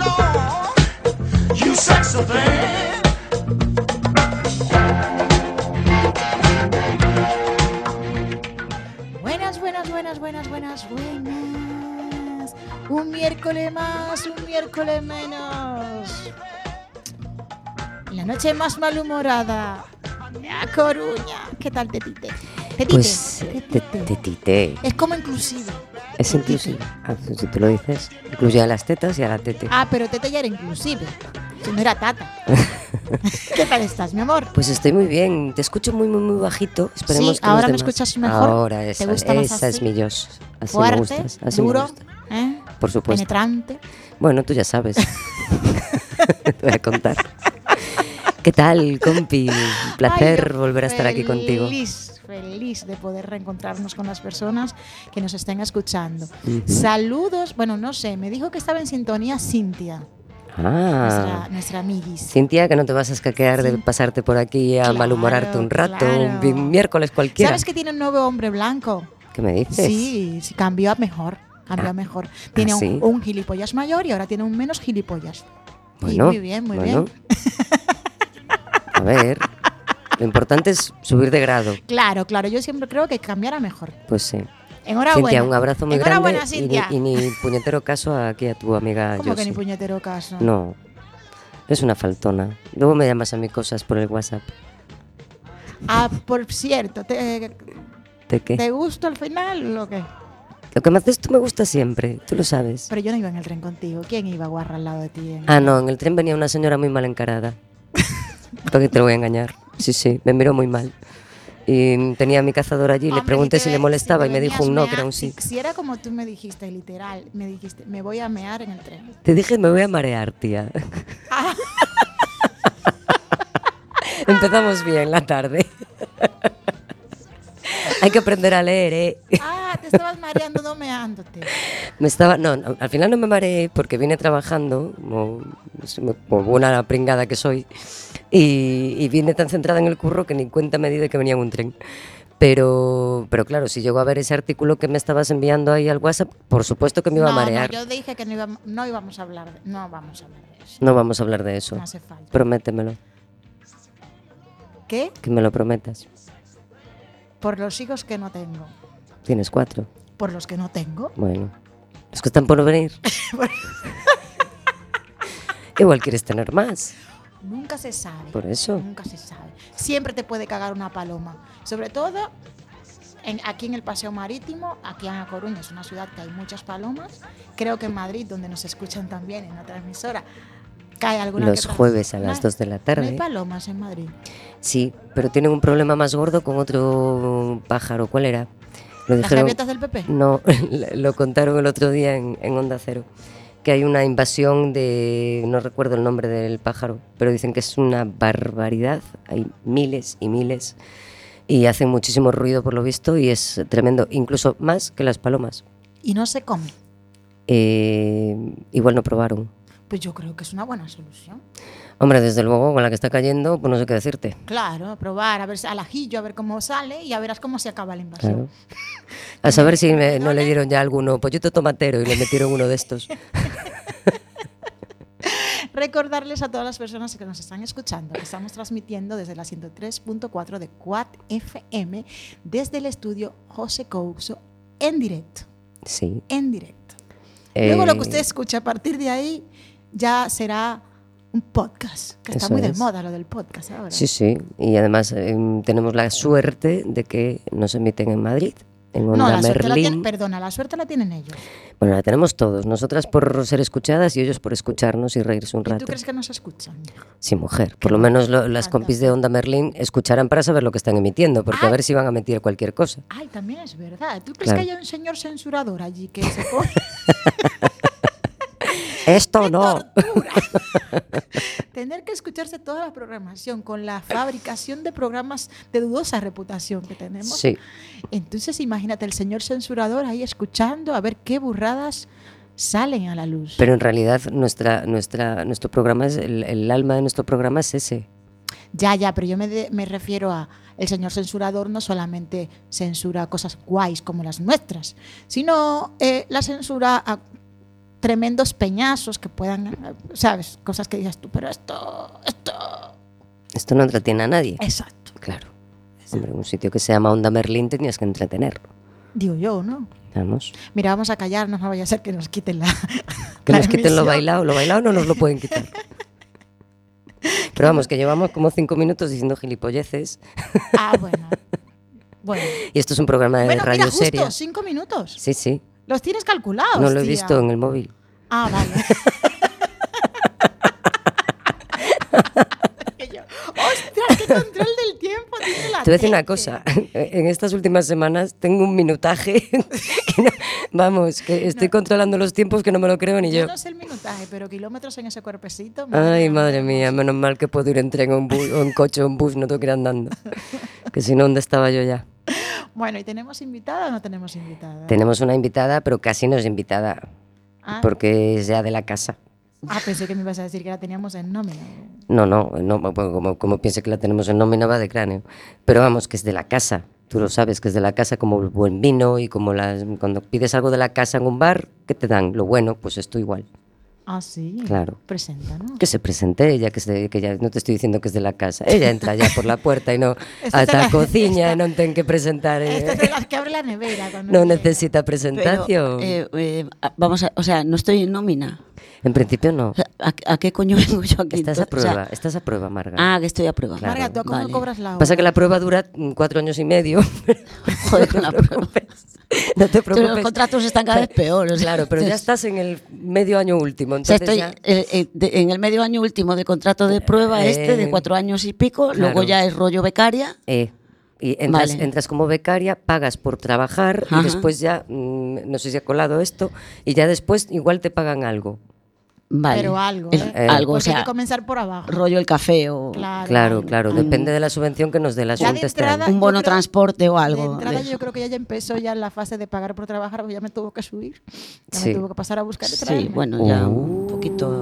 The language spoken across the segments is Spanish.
You sexy thing. Buenas. Un miércoles más, un miércoles menos. La noche más malhumorada. A Coruña. ¿Qué tal, Tetite? Pues tetite. Es como inclusive. Es inclusive. Ah, si tú lo dices, incluye a las tetas y a la tete. Ah, pero tete ya era inclusive. Si no era tata. ¿Qué tal estás, mi amor? Pues estoy muy bien. Te escucho muy bajito. Esperemos sí, que ahora los me demás. escuchas mejor. Ahora ¿Te esa, gusta más esa así? es mi Dios. Así Fuerte, me gustas. Así duro, me gusta. ¿eh? Por supuesto. Penetrante. Bueno, tú ya sabes. Te voy a contar. ¿Qué tal, compi? Un placer volver a estar aquí contigo. Feliz de poder reencontrarnos con las personas que nos estén escuchando. Saludos, bueno, no sé, me dijo que estaba en sintonía Cintia. Nuestra amiguis. Cintia, que no te vas a escaquear de pasarte por aquí a malhumorarte un rato, un miércoles cualquiera. ¿Sabes que tiene un nuevo hombre blanco? ¿Qué me dices? Sí, cambió a mejor. Tiene ¿sí? un gilipollas mayor y ahora tiene un menos gilipollas. Bueno, y muy bien. A ver, lo importante es subir de grado. Claro, yo siempre creo que cambiar a mejor. Pues sí. Enhorabuena. Cintia, un abrazo muy grande Cintia. y ni puñetero caso aquí a tu amiga ¿Cómo Josie. que ni puñetero caso? No, es una faltona. Luego me llamas a mí cosas por el WhatsApp. Ah, por cierto, ¿De qué? ¿te gusta al final o qué? Lo que me haces tú me gusta siempre, tú lo sabes. Pero yo no iba en el tren contigo. ¿Quién iba guarra al lado de ti? No, en el tren venía una señora muy mal encarada. ¿Para qué te lo voy a engañar? Sí, me miró muy mal. Y tenía a mi cazador allí, le pregunté si le molestaba y me dijo un no, que era un sí. Si era como tú me dijiste, literal, me voy a mear en el tren. Te dije, me voy a marear, tía. Empezamos bien la tarde. Hay que aprender a leer, ¿eh? Te estabas mareando, no meándote. No, al final no me mareé porque vine trabajando como una pringada que soy y vine tan centrada en el curro que ni cuenta me di de que venía en un tren. Pero claro, si llego a ver ese artículo que me estabas enviando ahí al WhatsApp, por supuesto que me iba a marear. No, yo dije que no íbamos a hablar de eso. No vamos a hablar de eso. No hace falta. Prométemelo. ¿Qué? Que me lo prometas. Por los hijos que no tengo. ¿Tienes 4? ¿Por los que no tengo? Bueno, los que están por venir. Igual quieres tener más. Nunca se sabe. Por eso. Nunca se sabe. Siempre te puede cagar una paloma. Sobre todo aquí en el Paseo Marítimo, aquí en A Coruña, es una ciudad que hay muchas palomas. Creo que en Madrid, donde nos escuchan también en otra emisora, cae alguna los jueves a las 2 de la tarde. ¿No hay palomas en Madrid? Sí, pero tienen un problema más gordo con otro pájaro. ¿Cuál era? ¿Las gaviotas del PP? No, lo contaron el otro día en Onda Cero, que hay una invasión de, no recuerdo el nombre del pájaro, pero dicen que es una barbaridad, hay miles y miles y hacen muchísimo ruido por lo visto y es tremendo, incluso más que las palomas. ¿Y no se come? Igual no probaron. Pues yo creo que es una buena solución. Hombre, desde luego, con la que está cayendo, pues no sé qué decirte. Claro, probar, a ver al ajillo, a ver cómo sale y ya verás cómo se acaba la invasión. Claro. A saber si no le dieron ya alguno pollito tomatero y le metieron uno de estos. Recordarles a todas las personas que nos están escuchando que estamos transmitiendo desde la 103.4 de Quad FM desde el estudio José Couso en directo. Sí. En directo. Luego lo que usted escucha a partir de ahí ya será un podcast, que está muy de moda lo del podcast ahora. Sí, y además tenemos la suerte de que nos emiten en Madrid, en Onda Merlín. La suerte la tienen ellos. Bueno, la tenemos todos, nosotras por ser escuchadas y ellos por escucharnos y reírse un rato. ¿Y tú crees que nos escuchan? Sí, mujer, por lo menos las compis de Onda Merlín escucharán para saber lo que están emitiendo, porque a ver si van a emitir cualquier cosa. Ay, también es verdad. ¿Tú crees que hay un señor censurador allí que se pone...? Esto no. Tener que escucharse toda la programación con la fabricación de programas de dudosa reputación que tenemos. Sí. Entonces imagínate el señor censurador ahí escuchando a ver qué burradas salen a la luz. Pero en realidad nuestro programa es el alma de nuestro programa es ese. Ya, pero yo me refiero a el señor censurador no solamente censura cosas guays como las nuestras, sino la censura a tremendos peñazos que puedan, ¿sabes? Cosas que digas tú, pero esto... Esto no entretiene a nadie. Exacto. Claro. Hombre, un sitio que se llama Onda Merlín tenías que entretener. Digo yo, ¿no? Vamos. Mira, vamos a callarnos, no vaya a ser que nos quiten la Que la nos quiten lo emisión. bailado. Lo bailado no nos lo pueden quitar. Pero vamos, que llevamos como 5 minutos diciendo gilipolleces. Ah, bueno. Bueno, Y esto es un programa de bueno radio mira, justo seria. 5 minutos. Sí, sí. Los tienes calculados, No lo he tía. visto en el móvil. Ah, vale. Y yo, ¡ostras, qué control del tiempo tiene la Te voy a decir una gente! cosa. En estas últimas semanas tengo un minutaje. Que no- vamos, que estoy controlando los tiempos que no me lo creo ni Yo yo. no sé el minutaje, pero kilómetros en ese cuerpecito. Ay, madre mía, menos mal que puedo ir en tren o en, o en coche o en bus, no tengo que ir andando. Que si no, ¿dónde estaba yo ya? Bueno, ¿y tenemos invitada o no tenemos invitada? Tenemos una invitada, pero casi no es invitada, Ah, porque es ya de la casa. pensé que me ibas a decir que la teníamos en nómina. No, bueno, como piense que la tenemos en nómina va de cráneo. Pero vamos, que es de la casa. Tú lo sabes, que es de la casa como el buen vino y como cuando pides algo de la casa en un bar, ¿qué te dan? Lo bueno, pues esto igual. Ah, sí. Claro. Presenta, ¿no? Que se presente ella, que ya no te estoy diciendo que es de la casa. Ella entra ya por la puerta y no Esta es de ata la- cociña esta- y no ten que presentar. Esta es de las que abre la nevera. cuando No llega. necesita Pero, presentación. vamos a, o sea, no estoy en nómina. En principio no. O sea, ¿a qué coño vengo yo aquí? Estás a entonces? O sea, prueba, Marga. ah, que estoy a prueba. Claro. Marga, ¿tú a cómo Vale. cobras la hora? Pasa que la prueba dura 4 años y medio. Joder, con la prueba. No te Pero preocupes. los contratos están cada vez peor. o sea, Claro, pero ya entonces- estás en el medio año último. O sea, Entonces estoy ya, en el medio año último de contrato de prueba de 4 años y pico, claro. luego ya es rollo becaria. y entras, Vale. entras como becaria, pagas por trabajar Ajá. y después ya, no sé si ha colado esto, y ya después igual te pagan algo. Vale. Pero algo, Es- ¿eh? algo, o Porque hay sea, que comenzar por abajo. rollo el café o Claro, algo. claro, depende de la subvención que nos dé la Ya de Junta este entrada- año. un bono yo creo- transporte o De algo. entrada de yo eso. creo que ya empezó ya la fase de pagar por trabajar, porque ya me tuvo que subir. Ya Sí. me tuvo que pasar a buscar y Sí, traerme. bueno, ya un poquito.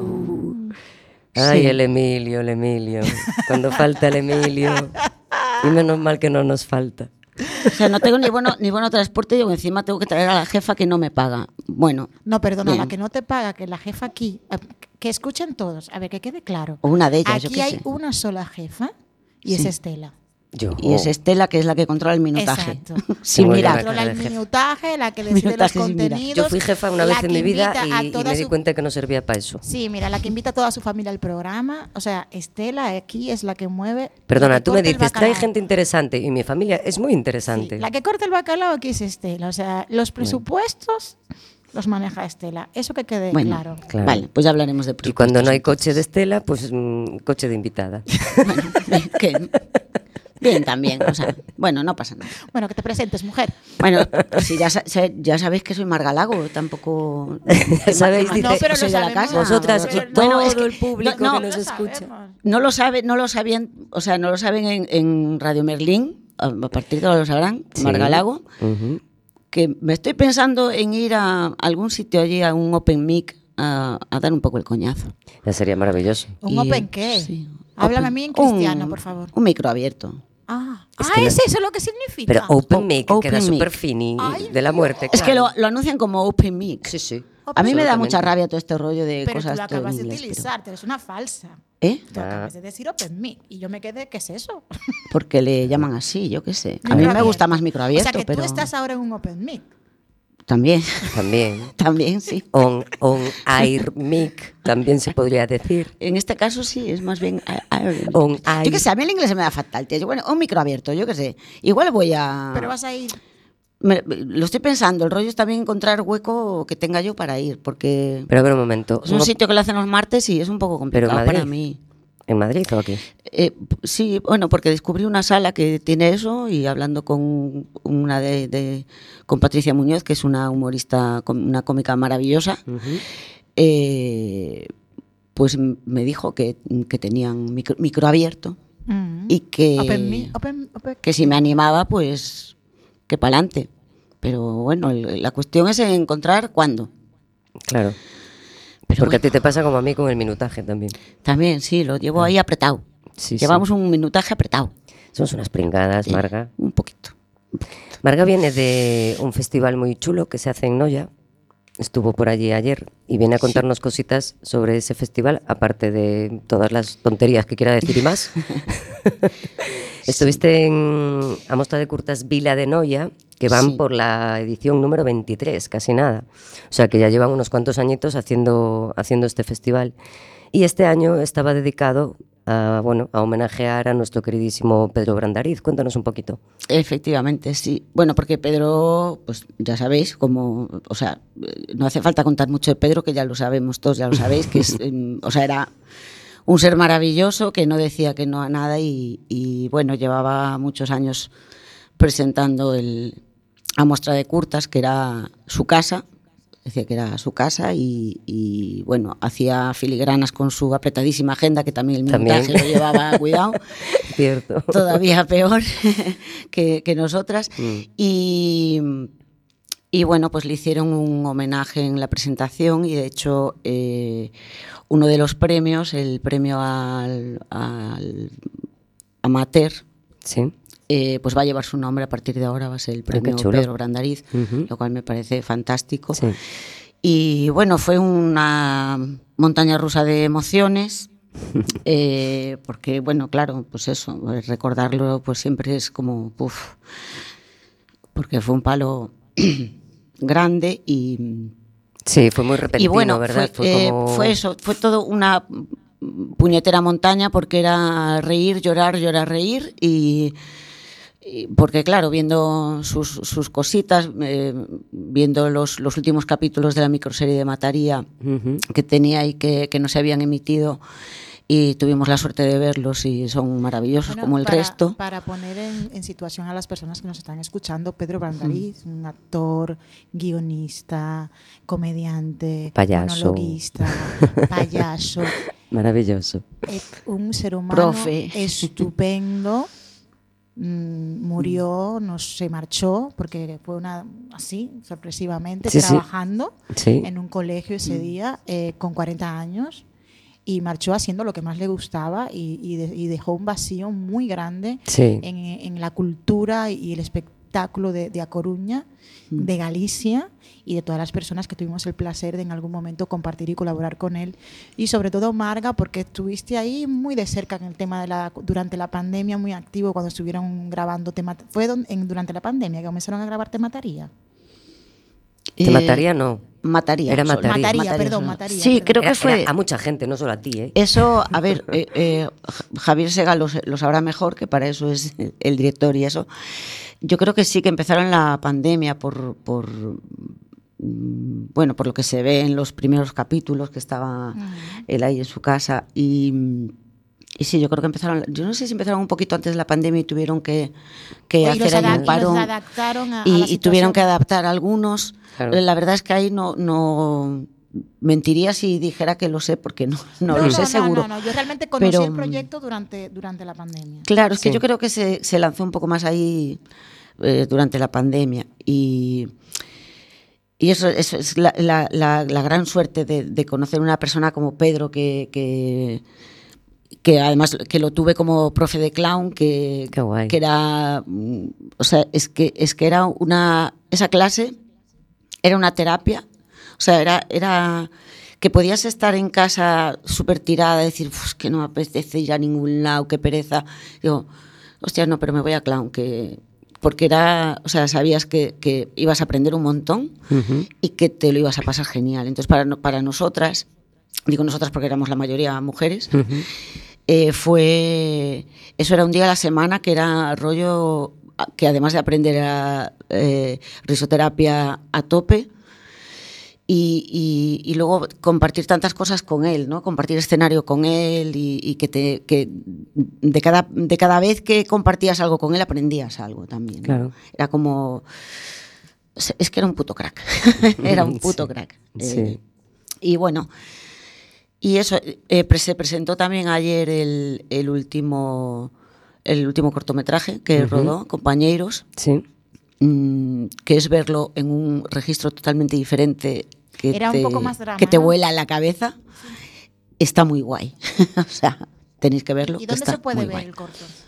Ay, Sí. el Emilio. Cuando falta el Emilio. Y menos mal que no nos falta. O sea, no tengo ni bono transporte y encima tengo que traer a la jefa que no me paga. Bueno, No, perdona, Bien. la que no te paga, que la jefa aquí, que escuchen todos, a ver, que quede claro. o una de ellas, yo Aquí qué hay sé. una sola jefa y es Sí. Estela. Yo. Y es Estela que es la que controla el minutaje. Exacto. Sin Bueno, mirar. la Controla cara el de jefa. minutaje, la que decide los Minutaje sin mirar. contenidos. Yo fui jefa una vez la en mi que vida invita a y toda me di su- cuenta que no servía para eso. Sí, mira, la que invita a toda su familia al programa. O sea, Estela aquí es la que mueve. Perdona, la que tú me corta el dices, trae bacalao. gente interesante y mi familia es muy Sí, interesante. la que corta el bacalao aquí es Estela. O sea, los presupuestos los maneja Estela. Eso que quede Bueno, claro. Claro. Vale, pues ya hablaremos de Y cuando no hay presupuestos, coche de Estela, pues coche de invitada. Bueno, bien también, o sea, bueno, no pasa nada. Bueno, que te presentes, mujer. Bueno, si ya sabéis que soy Marga Lago, tampoco. Ya sabéis, que dice, No, pero soy lo de la sabemos. casa. vosotras pero y no, todo es que- el público no, que nos Lo escucha. sabemos. No lo sabían, o sea, no lo saben en Radio Merlín, a partir de ahora lo sabrán, Sí. Marga Lago, Ujú. que me estoy pensando en ir a algún sitio allí, a un Open Mic, a dar un poco el coñazo. Ya sería maravilloso. ¿Un Y- open qué? sí, Háblame open- a mí en cristiano, un- por favor. Un micro abierto. Es que ¿Es eso lo que significa? Pero Open Mic Open queda mic. súper fini Ay, de la muerte. Es que claro. lo anuncian como Open Mic. Sí, sí. A mí me da Absolutamente. mucha rabia todo este rollo de Pero tú cosas lo todo en acabas de inglés, utilizar, tú eres una falsa. ¿Eh? Tú Ah. acabas de decir open mic y yo me quedé, ¿qué es eso? Porque le llaman así, yo qué sé. A mí Micro me gusta abierto. más micro abierto, O sea, que pero tú estás ahora en un open mic. también, También. también sí. On Air Mic, también se podría decir. En este caso sí, es más bien On yo air. qué sé, a mí el inglés se me da fatal, tío. Bueno, un micro abierto, yo qué sé. Igual voy a Pero vas a ir. lo estoy pensando, el rollo es también encontrar hueco que tenga yo para ir, porque Pero a ver un momento. es un sitio que lo hacen los martes y es un poco complicado Madrid. para mí. ¿En Madrid o aquí? Sí, bueno, porque descubrí una sala que tiene eso y hablando con una con Patricia Muñoz, que es una humorista, una cómica maravillosa, pues me dijo que tenían micro abierto Mm. y que, Open mic, que si me animaba, pues que pa'lante. Pero bueno, la cuestión es encontrar cuándo. Claro. Pero Porque a bueno, ti te pasa como a mí con el minutaje también. también sí, lo llevo ahí apretado. Sí, Llevamos un minutaje apretado. Somos unas pringadas, Marga. Un poquito. Marga viene de un festival muy chulo que se hace en Noya, estuvo por allí ayer y viene a contarnos cositas sobre ese festival, aparte de todas las tonterías que quiera decir y más. Estuviste en a Mostra de Curtas Vila de Noia, que van por la edición número 23, casi nada. O sea, que ya llevan unos cuantos añitos haciendo este festival. Y este año estaba dedicado a homenajear a nuestro queridísimo Pedro Brandariz. Cuéntanos un poquito. Efectivamente, sí. Bueno, porque Pedro, pues ya sabéis, o sea, no hace falta contar mucho de Pedro, que ya lo sabemos todos, ya lo sabéis, que es, o sea, era un ser maravilloso que no decía que no a nada y bueno, llevaba muchos años presentando a Mostra de Curtas, que era su casa. Decía que era su casa y bueno, hacía filigranas con su apretadísima agenda, que también el minutaje lo llevaba cuidado. Cierto. Todavía peor que nosotras. Y bueno, pues le hicieron un homenaje en la presentación y de hecho uno de los premios, el premio al amateur, sí. Pues va a llevar su nombre a partir de ahora, va a ser el premio Pedro Brandariz, lo cual me parece fantástico. Sí. Y bueno, fue una montaña rusa de emociones, porque bueno, claro, pues eso, recordarlo pues siempre es como, porque fue un palo grande y... Sí, fue muy repentino, y bueno, ¿verdad? Fue eso, fue todo una puñetera montaña porque era reír, llorar, reír y porque claro, viendo sus cositas, viendo los últimos capítulos de la microserie de Mataría que tenía y que no se habían emitido y tuvimos la suerte de verlos y son maravillosos como el resto. Para poner en situación a las personas que nos están escuchando, Pedro Brandariz, un actor, guionista, comediante, monologuista, payaso. Maravilloso. Un ser humano Profe. Estupendo. Murió, no se marchó porque fue así, sorpresivamente, trabajando en un colegio ese día con 40 años y marchó haciendo lo que más le gustaba y dejó un vacío muy grande en la cultura y el espectáculo de A Coruña, de Galicia y de todas las personas que tuvimos el placer de en algún momento compartir y colaborar con él. Y sobre todo Marga, porque estuviste ahí muy de cerca en el tema durante la pandemia, muy activo cuando estuvieron grabando ¿Fue durante la pandemia que comenzaron a grabar Te Mataría? ¿Te mataría? No. Mataría. Era Mataría. Sí, creo que fue... Era a mucha gente, no solo a ti, ¿eh? Eso, a ver, Javier Sega lo sabrá mejor, que para eso es el director y eso. Yo creo que sí, que empezaron la pandemia por lo que se ve en los primeros capítulos, que estaba él ahí en su casa y sí, yo creo que empezaron, yo no sé si empezaron un poquito antes de la pandemia y tuvieron que hacer ahí un parón y tuvieron que adaptar algunos. Claro. La verdad es que ahí no mentiría si dijera que lo sé, porque no lo sé seguro. No, yo realmente conocí el proyecto durante la pandemia. Claro, es que yo creo que se lanzó un poco más ahí durante la pandemia y eso es la gran suerte de conocer una persona como Pedro que además que lo tuve como profe de clown, que era, o sea, es que era esa clase era una terapia, o sea, era que podías estar en casa súper tirada, decir, que no me apetece ir a ningún lado, qué pereza. Digo, hostia, no, pero me voy a clown, porque era, o sea, sabías que ibas a aprender un montón y que te lo ibas a pasar genial. Entonces, para nosotras, digo nosotras porque éramos la mayoría mujeres, eso era un día a la semana que era rollo, que además de aprender risoterapia a tope y luego compartir tantas cosas con él, ¿no? Compartir escenario con él y que de cada vez que compartías algo con él aprendías algo también, ¿no? Claro. Era como, es que era un puto crack. Era un puto crack. Sí. Y bueno, y eso, se presentó también ayer el último cortometraje que rodó, Compañeiros, que es verlo en un registro totalmente diferente un poco más drama, que te vuela la cabeza. Está muy guay. O sea, tenéis que verlo. ¿Y dónde se puede ver el corto?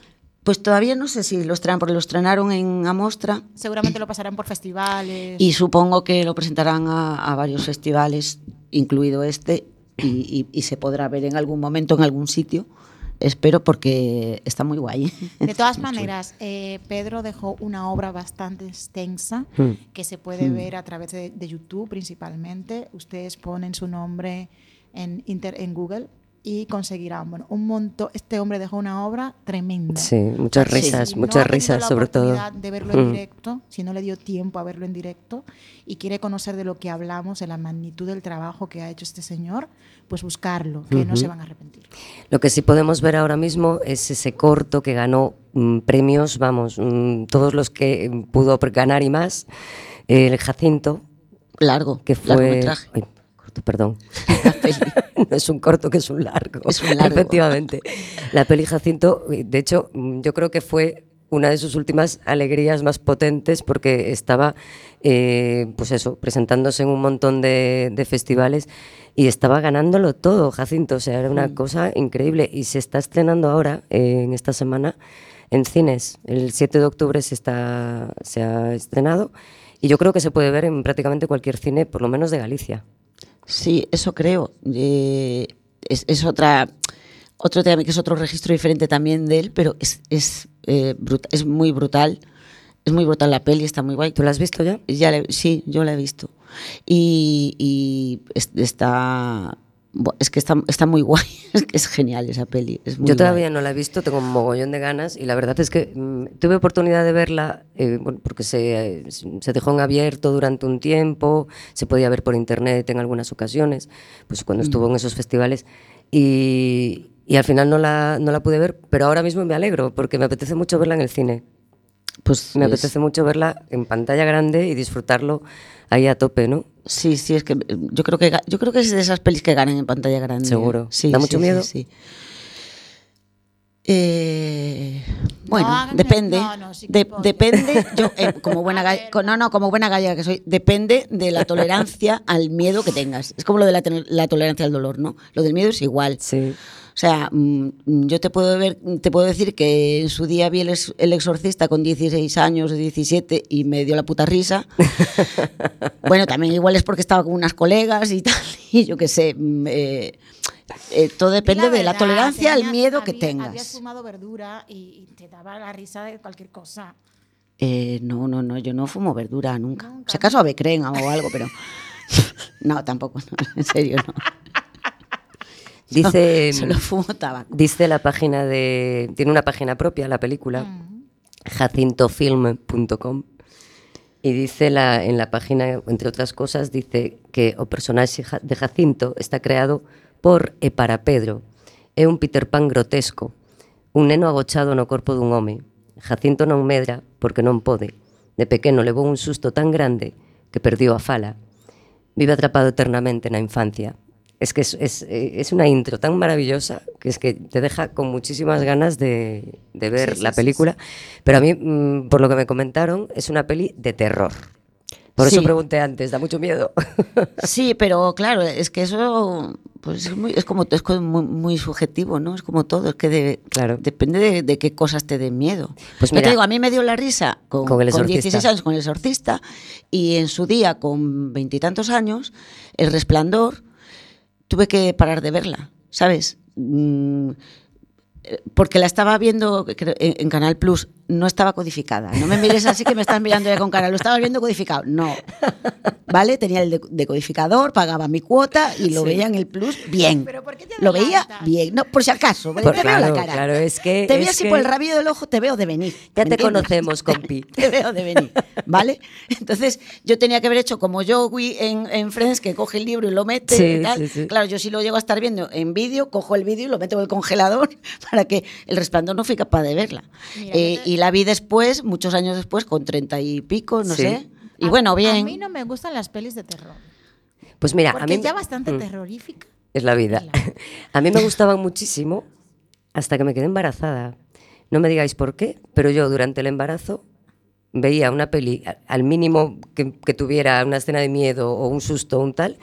Pues todavía no sé si lo estrenan, porque lo estrenaron en Amostra Seguramente lo pasarán por festivales. y supongo que lo presentarán a varios festivales, incluido este, y se podrá ver en algún momento en algún sitio. Espero, porque está muy guay. De todas maneras, Pedro dejó una obra bastante extensa que se puede ver a través de YouTube principalmente. Ustedes ponen su nombre en Google y conseguirán, bueno, un montón. Este hombre dejó una obra tremenda. Sí, muchas risas, muchas risas sobre todo. Si no ha tenido la oportunidad de verlo en directo, si no le dio tiempo a verlo en directo y quiere conocer de lo que hablamos, de la magnitud del trabajo que ha hecho este señor, pues buscarlo, que no se van a arrepentir. Lo que sí podemos ver ahora mismo es ese corto que ganó premios, vamos, todos los que pudo ganar y más, el Jacinto, Largo, que fue... largometraje. Ay, corto, perdón. No es un corto, que es un largo. Es un largo. Efectivamente. La peli Jacinto, de hecho, yo creo que fue una de sus últimas alegrías más potentes, porque estaba, pues eso, presentándose en un montón de festivales y estaba ganándolo todo, Jacinto. O sea, era una cosa increíble. Y se está estrenando ahora, en esta semana, en cines. El 7 de octubre se ha estrenado y yo creo que se puede ver en prácticamente cualquier cine, por lo menos de Galicia. Sí, eso creo. Es otro tema, que es otro registro diferente también de él, pero es muy brutal. Es muy brutal la peli, está muy guay. ¿Tú la has visto ya? Sí, yo la he visto. Y está muy guay. Es que es genial esa peli. Es muy Yo todavía guay. no la he visto, tengo un mogollón de ganas, y la verdad es que tuve oportunidad de verla, bueno, porque se dejó en abierto durante un tiempo, se podía ver por internet en algunas ocasiones, pues cuando estuvo en esos festivales, y al final no la pude ver, pero ahora mismo me alegro, porque me apetece mucho verla en el cine. Pues Me apetece mucho verla en pantalla grande y disfrutarlo ahí a tope, ¿no? Sí, es que yo creo que es de esas pelis que ganan en pantalla grande. Seguro. Sí, ¿Da mucho miedo? Sí. Bueno, No, depende. no, sí que puedo. Depende. Yo, como buena como buena gallega que soy, depende de la tolerancia al miedo que tengas. Es como lo de la tolerancia al dolor, ¿no? Lo del miedo es igual. Sí. O sea, yo te puedo decir que en su día vi el Exorcista con 16 años, 17, y me dio la puta risa. Bueno, también igual es porque estaba con unas colegas y tal, y yo qué sé. Todo depende de la tolerancia al miedo que tengas. Habías fumado verdura y te daba la risa de cualquier cosa. No, yo no fumo verdura nunca. Si acaso avecren o algo, pero no, tampoco, no, en serio, no. Dice, Solo fumo tabaco. dice la página tiene una página propia, la película, jacintofilm.com, y dice en la página, entre otras cosas, dice que o personaxe de Jacinto está creado por e para Pedro. É un Peter Pan grotesco, un neno agochado no corpo dun home. Jacinto non medra porque non pode. De pequeno levou un susto tan grande que perdió a fala. Vive atrapado eternamente na infancia. Es que es una intro tan maravillosa que es que te deja con muchísimas ganas de ver la película. Pero a mí, por lo que me comentaron, es una peli de terror. Por eso pregunté antes, ¿da mucho miedo? Sí, pero claro, es que eso pues es como muy subjetivo, ¿no? Es como todo, es que Claro. depende de qué cosas te den miedo. Pues Yo mira, te digo, a mí me dio la risa con El con Exorcista. 16 años con El Exorcista, y en su día, con 20 y tantos años, El Resplandor, tuve que parar de verla, ¿sabes? Porque la estaba viendo en Canal Plus, no estaba codificada. No me mires así que me estás mirando ya con cara. Lo estaba viendo codificado. No. ¿Vale? Tenía el decodificador, pagaba mi cuota y lo veía en el Plus bien. ¿Pero por qué te Lo veía adelantas? bien. No, por si acaso. ¿Vale? Te veo la cara. Claro, es que... Te veo es así que por el rabillo del ojo, te veo de venir. Ya ¿me te entiendes? conocemos, compi. Te veo de venir, ¿vale? Entonces, yo tenía que haber hecho como Joey en Friends, que coge el libro y lo mete Sí, y tal. sí, sí. Claro, yo si lo llego a estar viendo en vídeo, cojo el vídeo y lo meto en el congelador para que El Resplandor no fui capaz de verla. Mira, Y la vi después, muchos años después, con 30 y pico, no Sí. sé. Y bueno, A bien. mí no me gustan las pelis de terror. Pues mira, Porque a mí... es ya bastante terrorífica. Es la vida. Es la vida. A mí me gustaban muchísimo hasta que me quedé embarazada. No me digáis por qué, pero yo durante el embarazo veía una peli al mínimo que tuviera una escena de miedo o un susto o un tal,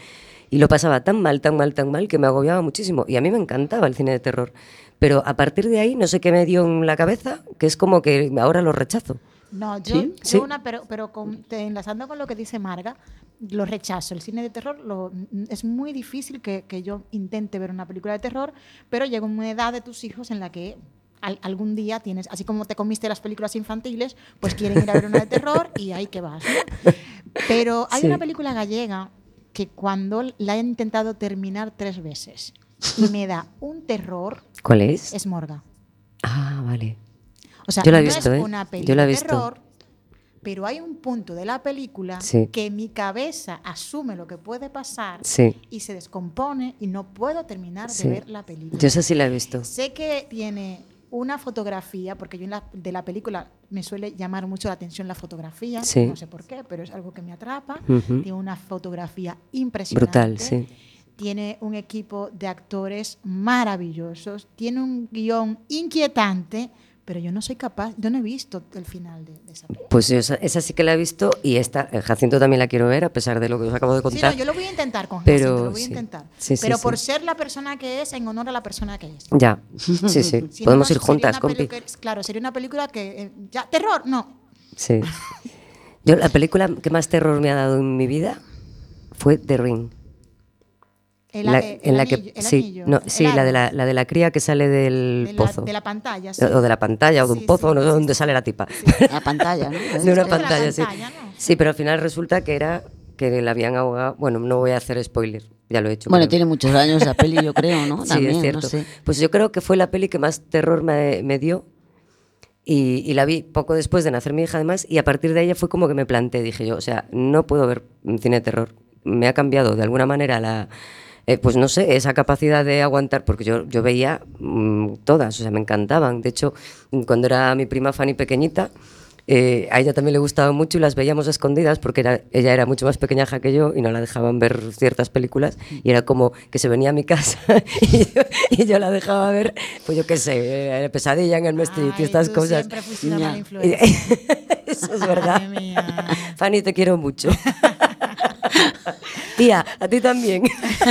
y lo pasaba tan mal, tan mal, tan mal, que me agobiaba muchísimo. Y a mí me encantaba el cine de terror. Pero a partir de ahí, no sé qué me dio en la cabeza, que es como que ahora lo rechazo. No, ¿Sí? ¿Sí? pero enlazando con lo que dice Marga, lo rechazo. El cine de terror es muy difícil que yo intente ver una película de terror, pero llega una edad de tus hijos en la que algún día tienes, así como te comiste las películas infantiles, pues quieren ir a ver una de terror y ahí que vas, ¿no? Pero hay Sí. una película gallega que cuando la he intentado terminar 3 veces y me da un terror, ¿Cuál es? es Morga. Ah, vale. O sea, Yo la he no visto, es ¿eh? una Yo película la he de visto. terror, pero hay un punto de la película Sí. que mi cabeza asume lo que puede pasar Sí. y se descompone y no puedo terminar Sí. de ver la película. Yo esa sí la he visto. Sé que tiene una fotografía, porque yo de la película me suele llamar mucho la atención la fotografía, Sí. no sé por qué, pero es algo que me atrapa. Ujú. Tiene una fotografía impresionante. Brutal, sí. Tiene un equipo de actores maravillosos, tiene un guión inquietante, pero yo no soy capaz, yo no he visto el final de esa película. Pues yo esa sí que la he visto y esta, Jacinto también la quiero ver, a pesar de lo que os acabo de Sí, no, contar. yo lo voy a intentar con Pero Jacinto, lo voy a sí. intentar. Sí, sí, pero sí. por ser la persona que es, en honor a la persona que es. Ya, sí, sí. Si no, Podemos no, ir sería juntas, una compi. claro, sería una película que... ya, terror, no. Sí. Yo la película que más terror me ha dado en mi vida fue The Ring. El, La- el en la anillo, que el sí, anillo, no, el sí, la de árbol. la cría que sale del pozo. De la pantalla, sí. O de la pantalla, o de un Sí, pozo, sí, no sé sí, dónde sí. sale la tipa. La pantalla, ¿no? De una la pantalla, sí. pantalla, ¿no? Sí, pero al final resulta que era que la habían ahogado. Bueno, no voy a hacer spoiler, ya lo he hecho. Bueno, creo. tiene muchos años esa peli, yo creo, ¿no? Sí, También, es cierto. no sé. Pues yo creo que fue la peli que más terror me dio. Y la vi poco después de nacer mi hija, además, y a partir de ella fue como que me planté. Dije yo, o sea, no puedo ver un cine de terror. Me ha cambiado de alguna manera pues no sé, esa capacidad de aguantar, porque yo veía todas, o sea, me encantaban. De hecho, cuando era mi prima Fanny pequeñita, a ella también le gustaba mucho y las veíamos a escondidas porque ella era mucho más pequeñaja que yo y no la dejaban ver ciertas películas y era como que se venía a mi casa y yo la dejaba ver, pues yo qué sé, Pesadilla en el Street y Ay, estas tú cosas. siempre fuiste una Ya. mala influencia. Eso es verdad. Madre mía. Fanny, te quiero mucho. Tía, a ti también.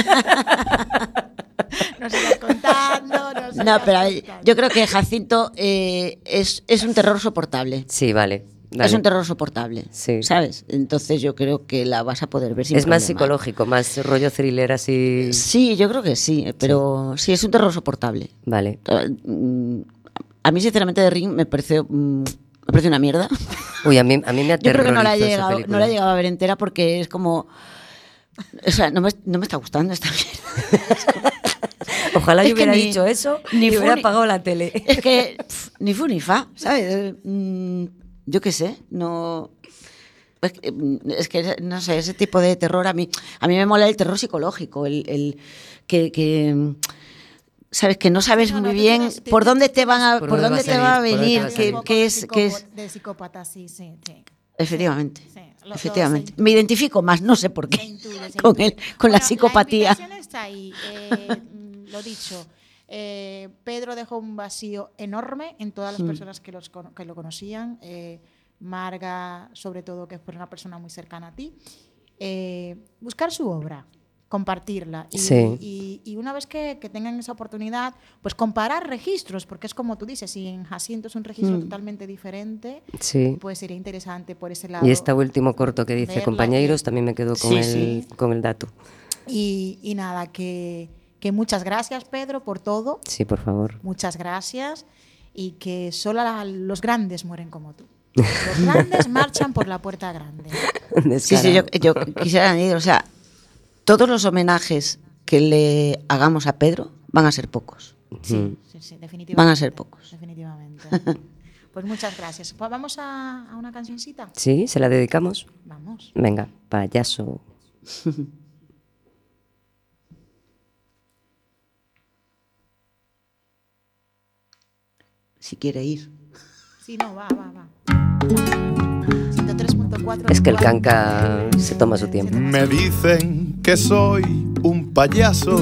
No sigas contando, no sigas No, pero a ver, contando. yo creo que Jacinto es un terror soportable. Sí, vale. Vale. Es un terror soportable, Sí. ¿sabes? Entonces yo creo que la vas a poder ver sin Es más problema. psicológico, más rollo thriller así. Sí, yo creo que sí, pero sí, es un terror soportable. Vale. A mí, sinceramente, The Ring me parece una mierda. Uy, a mí me aterrorizó Yo creo que no la he esa llegado, película. no la he llegado a ver entera porque es como... O sea, no me está gustando esta mierda. Ojalá Es yo que hubiera ni- dicho eso ni y fu hubiera ni- apagado la tele. Es que ni fu ni fa, ¿sabes? Yo qué sé, no... Es que, no sé, ese tipo de terror a mí me mola el terror psicológico, el que sabes que no sabes No, no, muy tú bien tienes- por dónde te van a Por por dónde dónde va a te va a salir, por dónde venir, te va a salir. que es De psicópata, sí, sí, sí. efectivamente. Sí, Efectivamente. Me identifico más, no sé por Se qué, intuye, se con intuye. con la Bueno, psicopatía. La invitación está ahí. Lo dicho, Pedro dejó un vacío enorme en todas las personas que lo conocían. Marga, sobre todo, que es una persona muy cercana a ti. Buscar su obra, compartirla. Sí. Y una vez que tengan esa oportunidad, pues comparar registros, porque es como tú dices, si en Jacinto es un registro totalmente diferente, Sí. pues sería interesante por ese lado. Y este último corto que dice verla Compañeros también me quedo con, Sí, con el dato. Y nada, que muchas gracias, Pedro, por todo. Sí, por favor. Muchas gracias. Y que solo los grandes mueren como tú. Los grandes marchan por la puerta grande. Sí, sí, yo quisiera añadir, o sea, todos los homenajes que le hagamos a Pedro van a ser pocos. Sí, sí, definitivamente. Van a ser pocos. Definitivamente. Pues muchas gracias. Pues vamos a una cancioncita. Sí, ¿se la dedicamos? Vamos. Venga, payaso. Si quiere ir. Sí, no, va. 103.4. Es que el canca se toma su tiempo. Me dicen que soy un payaso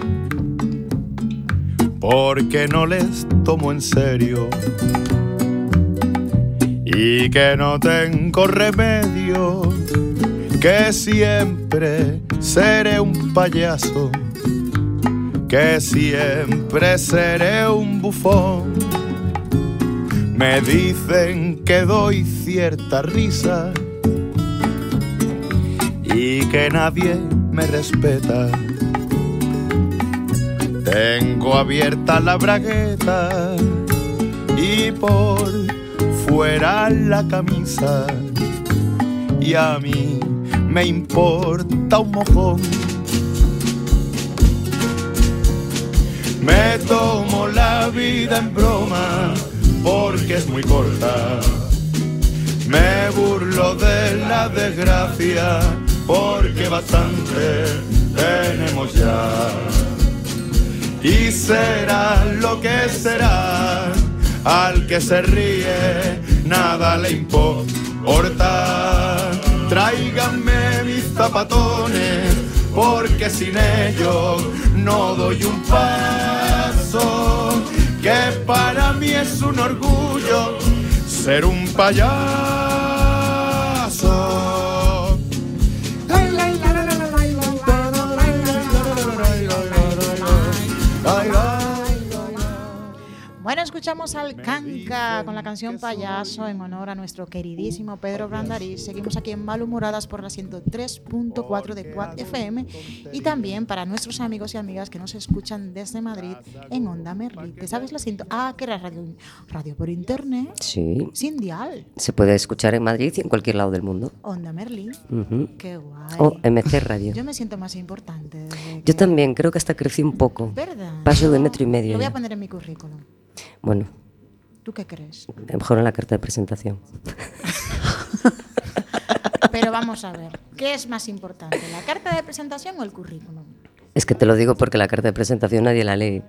porque no les tomo en serio y que no tengo remedio, que siempre seré un payaso, que siempre seré un bufón. Me dicen que doy cierta risa y que nadie me respeta. Tengo abierta la bragueta y por fuera la camisa, y a mí me importa un mojón. Me tomo la vida en broma porque es muy corta. Me burlo de la desgracia porque bastante tenemos ya. Y será lo que será, al que se ríe nada le importa. Tráiganme mis zapatones, porque sin ellos no doy un paso. Que para mí es un orgullo ser un payaso. Bueno, escuchamos al Kanka con la canción Payaso en honor a nuestro queridísimo Pedro Brandariz. Seguimos aquí en Malhumoradas por la 103.4 de Quad FM y también para nuestros amigos y amigas que nos escuchan desde Madrid en Onda Merli. ¿Te sabes la cinta? Ah, que era radio por internet. Sí. Sin dial. Se puede escuchar en Madrid y en cualquier lado del mundo. Onda Merli. Qué guay. O MC Radio. Yo me siento más importante. Yo también, creo que hasta crecí un poco. ¿Verdad? Paso de 1,5 metros. Lo voy a Ya. poner en mi currículum. Bueno, ¿Tú qué crees? mejor en la carta de presentación. Pero vamos a ver, ¿qué es más importante, la carta de presentación o el currículum? Es que te lo digo porque la carta de presentación nadie la lee.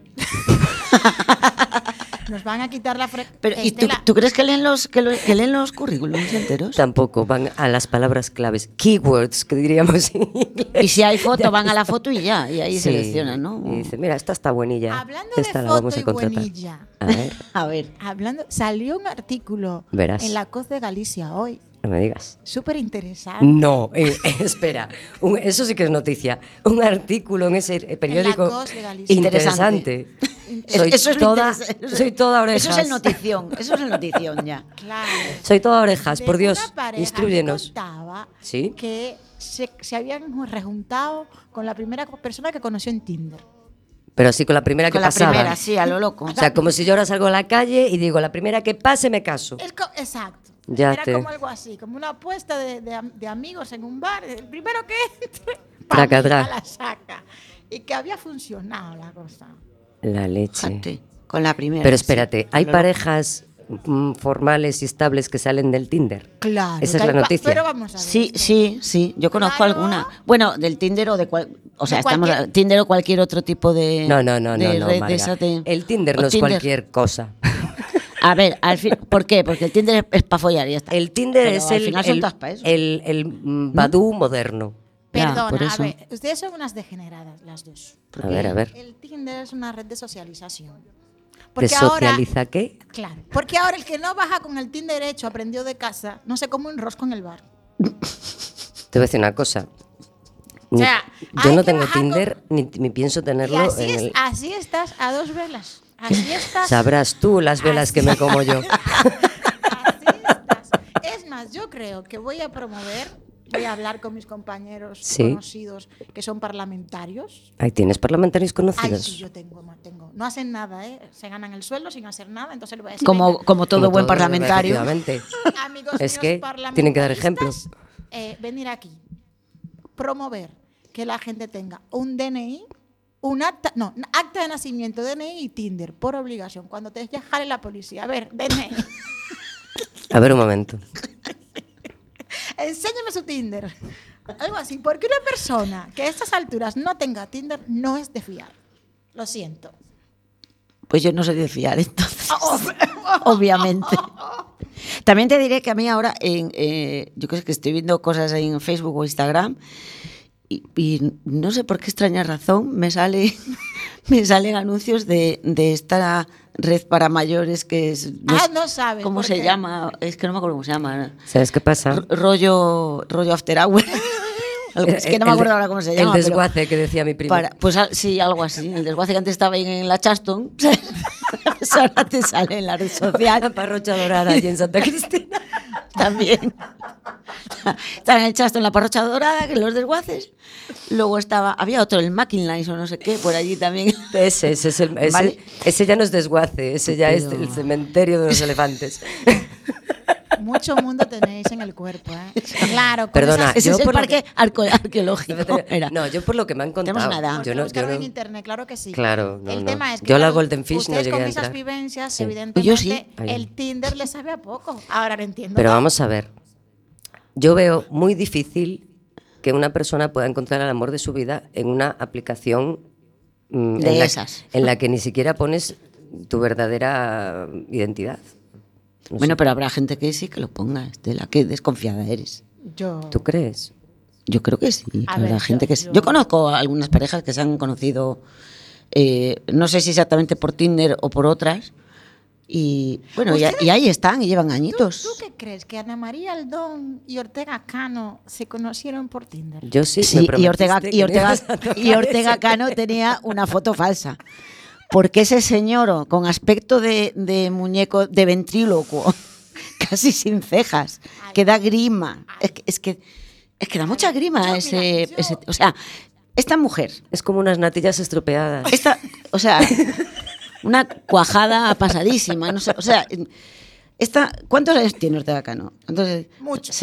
Nos van a quitar la Pero, ¿y tú crees que leen los currículums enteros? Tampoco, van a las palabras claves, keywords, que diríamos en inglés. Y si hay foto, van a la foto y ya, y ahí Sí, seleccionan, ¿no? Y dice, mira, esta está buenilla. Hablando esta de la vamos foto a y contratar. buenilla, A ver, A ver. salió un artículo Verás. en La Coz de Galicia hoy, no me digas. súper interesante. No, espera, eso sí que es noticia. Un artículo en ese periódico Cos de Galicia. interesante. Soy Eso es lo toda, interesante. soy toda orejas. Eso es el notición ya. Claro. Soy toda orejas, De por Dios, una pareja instrúyenos. que contaba ¿Sí? que se habían rejuntado con la primera persona que conoció en Tinder. Pero sí con la primera Con que la pasaba. primera, sí, a lo loco. O sea, como si yo ahora salgo a la calle y digo, la primera que pase me caso. Exacto. Ya Era te- como algo así, como una apuesta de amigos en un bar. El primero que entre, Traca, ¡pam! tra. Ya la saca. Y que había funcionado la cosa. La leche. Fíjate, con la primera. Pero sí. espérate, ¿hay A lo parejas formales y estables que salen del Tinder? Claro. Esa es la noticia. Pero vamos a ver. Sí, sí, yo conozco Claro. alguna. Bueno, del Tinder o de o sea, De cualquier- Tinder o cualquier otro tipo de No, de red de Marga. esas de- El Tinder o no es Tinder. cualquier cosa. A ver, al fin, ¿por qué? Porque el Tinder es para follar y ya está. El Tinder Pero es al final son todas pa' eso. el Badoo moderno. Ya, Perdona, por a eso. ver, ustedes son unas degeneradas las dos. A ver, a ver. El Tinder es una red de socialización. ¿Te socializa qué? Claro, porque ahora el que no baja con el Tinder hecho aprendió de casa, no se come un rosco en el bar. Te voy a decir una cosa. O sea, Yo hay no que tengo bajar Tinder ni pienso Y tenerlo así, en el... así estás a dos velas. Así estás. Sabrás tú las velas que me como yo. Así estás. Es más, yo creo que voy a hablar con mis compañeros Sí. conocidos que son parlamentarios. Ahí tienes parlamentarios Ay, conocidos. sí, yo tengo. No hacen nada, ¿eh? Se ganan el sueldo sin hacer nada, entonces le voy a decir... Como venga, todo Como buen todo, parlamentario. efectivamente. amigos Es míos que tienen que dar ejemplo. parlamentaristas, venir aquí, promover que la gente tenga un DNI, un acta de nacimiento, DNI y Tinder, por obligación. Cuando te jale la policía, a ver, DNI, A ver un momento. enséñame su Tinder. Algo así, porque una persona que a estas alturas no tenga Tinder no es de fiar. Lo siento. Pues yo no soy de fiar, entonces. Obviamente. También te diré que a mí ahora, yo creo que estoy viendo cosas en Facebook o Instagram y no sé por qué extraña razón me salen anuncios de esta red para mayores que es... No sabes. ¿Cómo por se qué. llama? Es que no me acuerdo cómo se llama. ¿Sabes qué pasa? Rollo After Hour. Es que no me acuerdo ahora cómo se llama. El desguace que decía mi primo. Pues sí, algo así. El desguace que antes estaba en la Chaston. Eso ahora te sale en la red social. La Parrocha Dorada allí en Santa Cristina. También. Estaba en el Chaston, la Parrocha Dorada, que los desguaces. Luego había otro, el McIntyre o no sé qué, por allí también. Ese ya no es desguace, ese ya es el cementerio de los elefantes. Mucho mundo tenéis en el cuerpo, ¿eh? Claro. Perdona, Ese es el parque arqueológico. No, yo por lo que me han contado. Tenemos nada. Yo no, en internet, claro que sí. Claro, el tema es que yo la claro, Golden Fish no ustedes llegué con a esas entrar. vivencias, Sí. evidentemente, Yo sí. el Tinder le sabe a poco. Ahora lo entiendo. Pero todo. vamos a ver. Yo veo muy difícil que una persona pueda encontrar el amor de su vida en una aplicación en la que ni siquiera pones tu verdadera identidad. No Bueno, sé. pero habrá gente que sí que lo ponga, Estela. Qué desconfiada eres. ¿Tú crees? Yo creo que sí. A Habrá ver, gente que sí. yo- Yo conozco a algunas parejas que se han conocido, no sé si exactamente por Tinder o por otras. Y bueno, y ahí están y llevan añitos. ¿Tú qué crees? ¿Que Ana María Aldón y Ortega Cano se conocieron por Tinder? Yo sí. Sí, me y Ortega, prometiste que me ibas a tocar Ortega ese Cano tenía una foto falsa. Porque ese señor con aspecto de muñeco de ventrílocuo, casi sin cejas, que da grima. Es que da mucha grima o sea, esta mujer, Es como unas natillas estropeadas. o sea, una cuajada pasadísima, no sé, o sea, ¿cuántos años tiene Ortega Cano? Entonces, Muchos.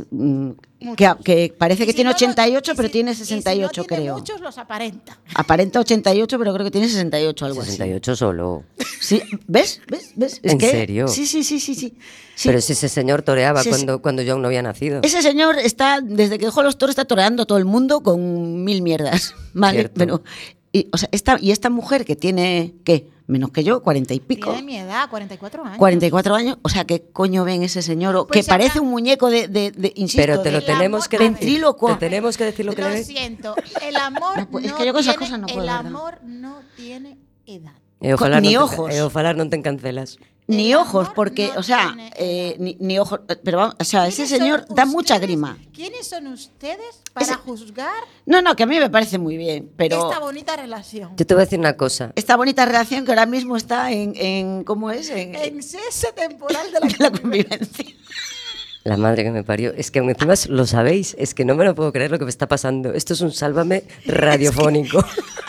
que parece que Y si tiene no, 88, y pero si- tiene y si no 68, tiene creo. Muchos los aparenta. Aparenta 88, pero creo que tiene 68, algo 68 solo. así. Sí, ¿ves? Es ¿En que, serio? Sí. Sí. Pero si ese señor toreaba Sí, cuando yo aún no había nacido. Ese señor desde que dejó los toros, está toreando a todo el mundo con 1000 mierdas. Vale, Cierto. pero. Esta mujer que tiene, ¿qué? Menos que yo, 40 y pico. Tiene mi edad, 44 años. 44 años, o sea, ¿qué coño ven ese señor? Pues que parece habrá- un muñeco insisto, Pero te lo el tenemos amor- que a ver, decir. ventrílocuo. Te tenemos que decir lo que le Lo ves. siento, el amor No, pues, es no que yo con esas tiene- cosas no puedo, el ¿verdad? amor no tiene edad. Ni ojos. Ojalá no te encancelas. Ni El ojos, amor porque, no o sea, tiene ni ojos. Pero vamos, o sea, ese ¿Quiénes son señor da mucha ustedes? grima. ¿Quiénes son ustedes para juzgar No, que a mí me parece muy bien, pero. esta bonita relación? Yo te voy a decir una cosa. Esta bonita relación que ahora mismo está en ¿cómo es? En cese temporal de la la convivencia. La madre que me parió. Es que aún encima lo sabéis. Es que no me lo puedo creer lo que me está pasando. Esto es un sálvame radiofónico.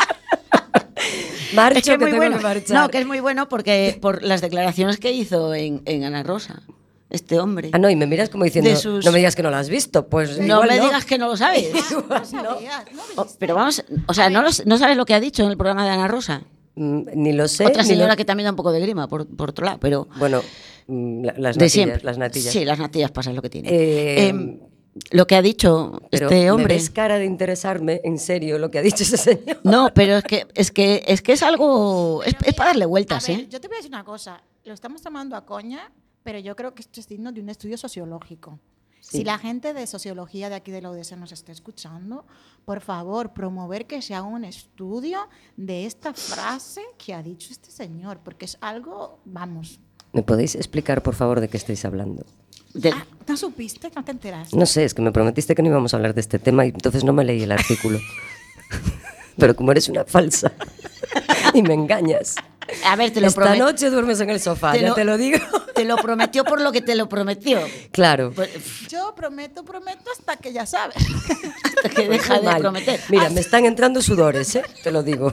Marcho, Es que es muy tengo bueno. que marchar. No, que es muy bueno porque por las declaraciones que hizo en Ana Rosa, este hombre. Ah, no, y me miras como diciendo, De sus- no me digas que no lo has visto. Pues No igual me digas que no lo sabes. No sabías, ¿no viste? Pero vamos, o sea, ¿no sabes lo que ha dicho en el programa de Ana Rosa? Ni lo sé. Otra ni señora lo- que también da un poco de grima, por otro lado, pero Bueno, las de natillas. siempre. Las natillas. Sí, las natillas pasan lo que tiene. Eh, Lo que ha dicho Pero este ¿me hombre. ves cara de interesarme en serio lo que ha dicho ese señor? No, pero es algo. Es para darle vueltas, A ver, ¿eh? yo te voy a decir una cosa. Lo estamos tomando a coña, pero yo creo que esto es digno de un estudio sociológico. Sí. Si la gente de sociología de aquí de la ODS nos está escuchando, por favor, promover que se haga un estudio de esta frase que ha dicho este señor, porque es algo, vamos. ¿Me podéis explicar, por favor, de qué estáis hablando? ¿No supiste? ¿No te enteraste? No sé, es que me prometiste que no íbamos a hablar de este tema y entonces no me leí el artículo. Pero como eres una falsa y me engañas. A ver, te lo Esta prometo. noche duermes en el sofá, ya te lo digo. Te lo prometió por lo que te lo prometió. Claro. Pues, Yo prometo hasta que ya sabes. hasta que deja Muy de mal. prometer. Mira, me están entrando sudores, te lo digo.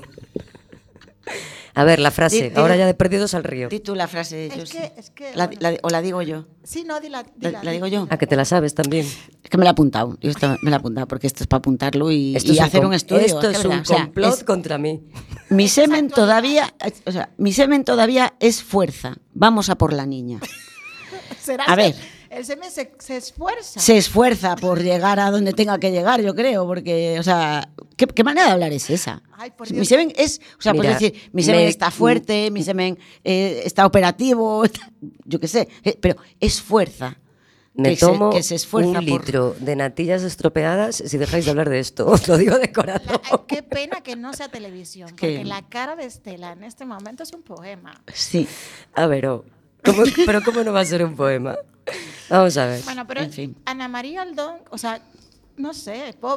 A ver, la frase. Di- Ahora ya de perdidos al río. Di tú la frase, Es Josi. es que O la digo yo. sí, no, dila. La digo yo. Ah, que te la sabes también. Es que me la he apuntado. Me la he apuntado porque esto es para apuntarlo y Esto es hacer un estudio. Esto es que un verdad, o sea, complot es- contra mí. mi semen todavía, o sea, mi semen todavía es fuerza. Vamos a por la niña. ¿Será A que ver. el semen se esfuerza? Se esfuerza por llegar a donde tenga que llegar, yo creo, porque, o sea, ¿qué manera de hablar es esa? Ay, por Mi Dios. semen es, o sea, Mira, por decir, mi semen me- está fuerte, mi semen está operativo, yo qué sé, pero es fuerza. Me que se- tomo que se esfuerza un por- litro de natillas estropeadas si dejáis de hablar de esto. Os lo digo de corazón. Ay, qué pena que no sea televisión, que- porque la cara de Estela en este momento es un poema. Sí. A ver, pero ¿cómo no va a ser un poema? Vamos a ver. Bueno, pero En fin. Ana María Aldón, o sea, no sé, pobre.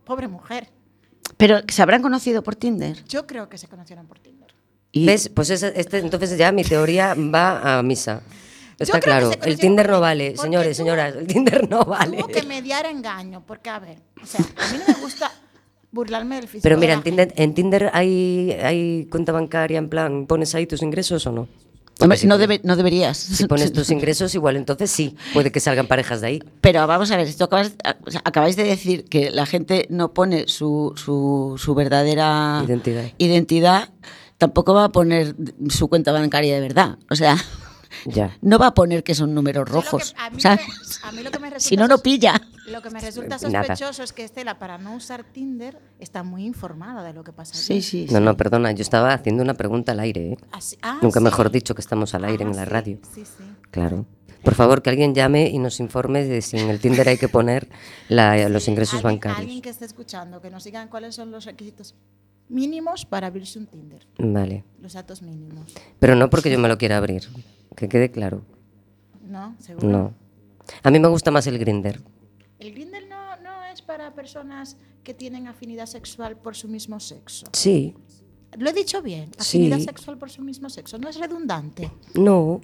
Pobre mujer. Pero ¿se habrán conocido por Tinder? Yo creo que se conocieron por Tinder. Y ¿Ves? Pues entonces ya mi teoría va a misa. Está creo que claro, se el conocieron Tinder no porque- vale, porque señores, tuvo- señoras, el Tinder no vale. Tuvo que mediar engaño, porque a ver, o sea, a mí no me gusta burlarme del físico. Pero de mira, la en Tinder hay cuenta bancaria, en plan, ¿pones ahí tus ingresos o no? hombre, si no, pones- no deberías. Si pones tus ingresos, igual entonces sí, puede que salgan parejas de ahí. Pero vamos a ver, acabáis de decir que la gente no pone su verdadera Identidad. tampoco va a poner su cuenta bancaria de verdad. O sea, Ya. no va a poner que son números Yo lo que- rojos. a mí ¿sabes? a mí lo que me resulta Si no, no pilla. Lo que me resulta Nada. sospechoso es que Estela, para no usar Tinder, está muy informada de lo que pasa. Sí, allí. sí. No, no, perdona, yo estaba haciendo una pregunta al aire, ¿eh? Nunca sí. mejor dicho que estamos al aire Ah, en la sí, radio. Sí, sí. Claro. Por favor, que alguien llame y nos informe de si en el Tinder hay que poner los ingresos Alguien bancarios. que esté escuchando, que nos digan cuáles son los requisitos mínimos para abrirse un Tinder. Vale. Los datos mínimos. Pero no porque yo me lo quiera abrir, que quede claro. ¿No? ¿Seguro? No. A mí me gusta más el Grindr. El Grindr no es para personas que tienen afinidad sexual por su mismo sexo. Sí. Lo he dicho bien. Sí. Afinidad sexual por su mismo sexo. No es redundante. No.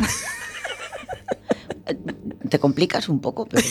Te complicas un poco, pero,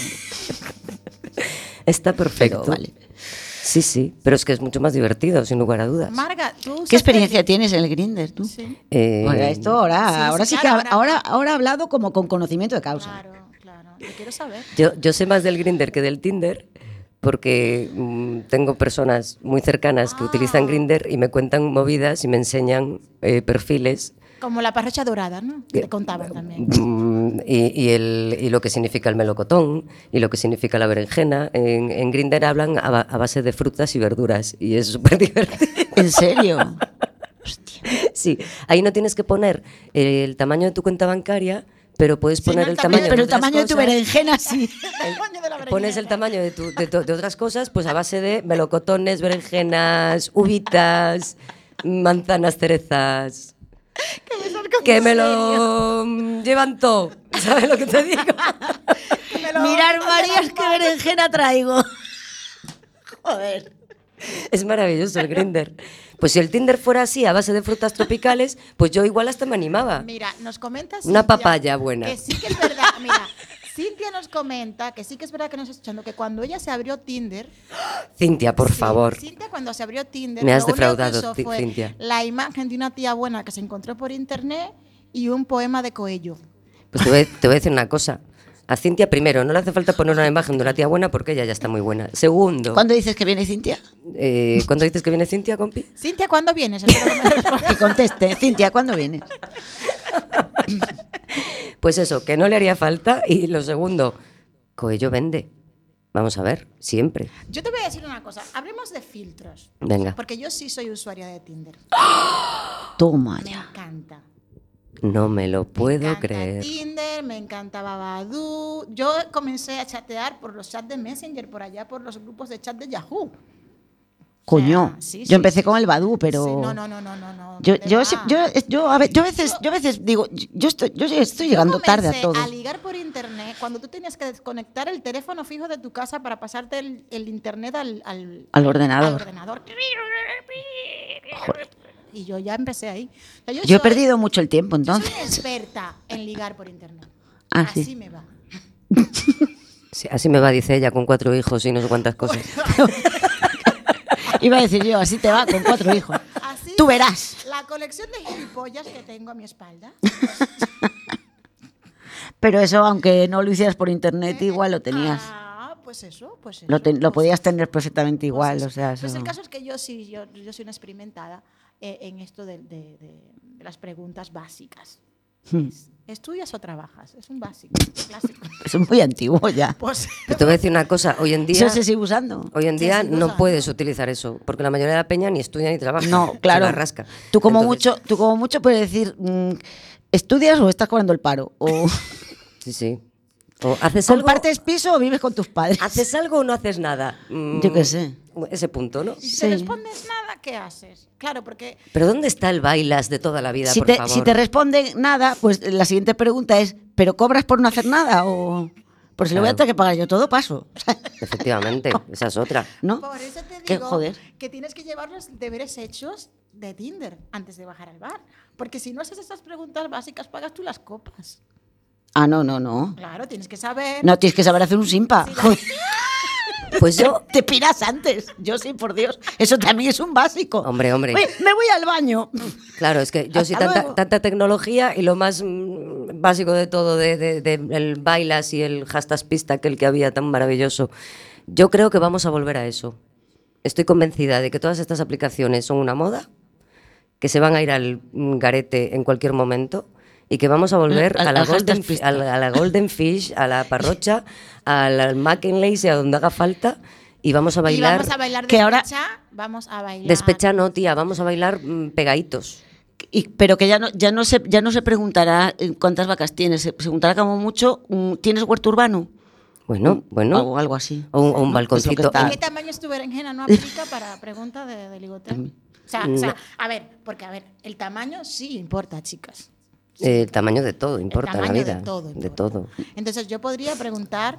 Está perfecto. pero vale. Sí, sí. Pero es que es mucho más divertido, sin lugar a dudas. Marga, ¿tú usas ¿Qué experiencia tienes en el Grindr tú? Sí. Oiga, esto ahora sí, sí claro, que ahora- ahora ha hablado como con conocimiento de causa. Claro, claro. Yo quiero saber. Yo sé más del Grindr que del Tinder porque tengo personas muy cercanas que utilizan Grindr y me cuentan movidas y me enseñan perfiles Como la parrocha dorada, ¿no? Te contaban también. y lo que significa el melocotón y lo que significa la berenjena. En Grindr hablan a base de frutas y verduras y es súper divertido. ¿En serio? Sí, ahí no tienes que poner el tamaño de tu cuenta bancaria, pero puedes Sí, no poner el el tamaño, tamaño Pero el otras tamaño de tu cosas. berenjena sí. El tamaño de la berenjena. Pones el tamaño de otras cosas, pues a base de melocotones, berenjenas, uvitas, manzanas, cerezas. Que me lo llevan todo. ¿Sabes lo que te digo? Mirar, Marías, qué berenjena traigo. Joder. Es maravilloso el Grindr. Pues si el Tinder fuera así, a base de frutas tropicales, pues yo igual hasta me animaba. Mira, nos comenta Una Cintia papaya buena. Que sí que es verdad, mira, Cintia nos comenta que sí que es verdad que nos está escuchando que cuando ella se abrió Tinder, Cintia, por sí, favor. Cintia cuando se abrió Tinder, Me has lo único que defraudado, usó fue Cintia. la imagen de una tía buena que se encontró por internet y un poema de Coello. Pues te voy a decir una cosa. A Cintia, primero, no le hace falta poner una imagen de una tía buena porque ella ya está muy buena. Segundo, ¿Cuándo dices que viene Cintia? ¿cuándo dices que viene Cintia, compi? Cintia, ¿cuándo vienes? Espero que me respondas. Que conteste. Cintia, ¿cuándo vienes? Pues eso, que no le haría falta. Y lo segundo, Coello vende. Vamos a ver, siempre. Yo te voy a decir una cosa, hablemos de filtros. Venga. Porque yo sí soy usuaria de Tinder. Toma Me ya. encanta. No me lo puedo Me encanta creer. Tinder, me encantaba Badoo. Yo comencé a chatear por los chats de Messenger, por allá, por los grupos de chat de Yahoo. Coño. Sí, Yo sí, empecé sí, con sí. el Badoo, pero... Sí, no. Yo, de yo, verdad. yo a veces digo, yo estoy llegando tarde a comencé todo. a ligar por internet cuando tú tenías que desconectar el teléfono fijo de tu casa para pasarte el internet Al ordenador. Y yo ya empecé ahí. O sea, Yo he soy- perdido mucho el tiempo, Soy entonces. experta en ligar por internet. Ah, Así sí. me va. Sí, así me va, dice ella, con 4 hijos y no sé cuántas cosas. Iba a decir yo, así te va, con 4 hijos. Así Tú verás. la colección de gilipollas que tengo a mi espalda. Pero eso, aunque no lo hicieras por internet, igual lo tenías. Ah, pues eso, pues eso. Lo pues podías eso, tener perfectamente pues igual, eso. o sea, Pues eso- el caso es que yo sí, yo soy una experimentada en esto de las preguntas básicas. Hmm. ¿Estudias o trabajas? Es un básico, clásico. Eso es muy antiguo ya. Pues, Pero te voy a decir una cosa, hoy en día... Eso se sigue usando. Hoy en Sí, día sí, no usando. puedes utilizar eso, porque la mayoría de la peña ni estudia ni trabaja. No, se claro. la rasca. Tú como Entonces, mucho puedes decir, ¿estudias o estás cobrando el paro? O Sí, sí. O haces algo, compartes piso o vives con tus padres. ¿haces algo o no haces nada? Yo qué sé. Ese punto, ¿no? si Sí. te respondes nada, ¿qué haces? Claro, porque Pero ¿dónde está el bailas de toda la vida, Si por te, favor? si te responden nada, pues la siguiente pregunta es, ¿pero cobras por no hacer nada? O Por si lo voy a tener que pagar yo todo, paso. Efectivamente, esa es otra. ¿No? Por eso te Que, digo joder. que tienes que llevar los deberes hechos de Tinder antes de bajar al bar. Porque si no haces esas preguntas básicas, pagas tú las copas. Ah, no. Claro, tienes que saber. No, tienes que saber hacer un simpa. Sí, Joder. Pues yo, Te piras antes. Yo sí, por Dios. Eso también es un básico. Hombre. Oye, me voy al baño. Claro, es que yo sí Hasta luego. tanta tecnología y lo más básico de todo, de el bailas y el hashtag pista, aquel que había tan maravilloso. Yo creo que vamos a volver a eso. Estoy convencida de que todas estas aplicaciones son una moda, que se van a ir al garete en cualquier momento y que vamos a volver a la Golden Fish, a la Parrocha, al Mackenlace, a donde haga falta, y vamos a Y bailar. vamos a bailar que ahora- vamos a bailar. Despecha no, tía, vamos a bailar pegaditos. Pero que ya no se preguntará cuántas vacas tienes. Se preguntará como mucho, ¿tienes huerto urbano? Bueno. O algo así. O un ¿No? balconcito. Es lo que ¿De está. qué tamaño es tu berenjena? No aplica para pregunta de ligoteo. O sea, a ver, porque el tamaño sí importa, chicas. El tamaño de todo importa en la tamaño vida. de todo De importa. todo. Entonces yo podría preguntar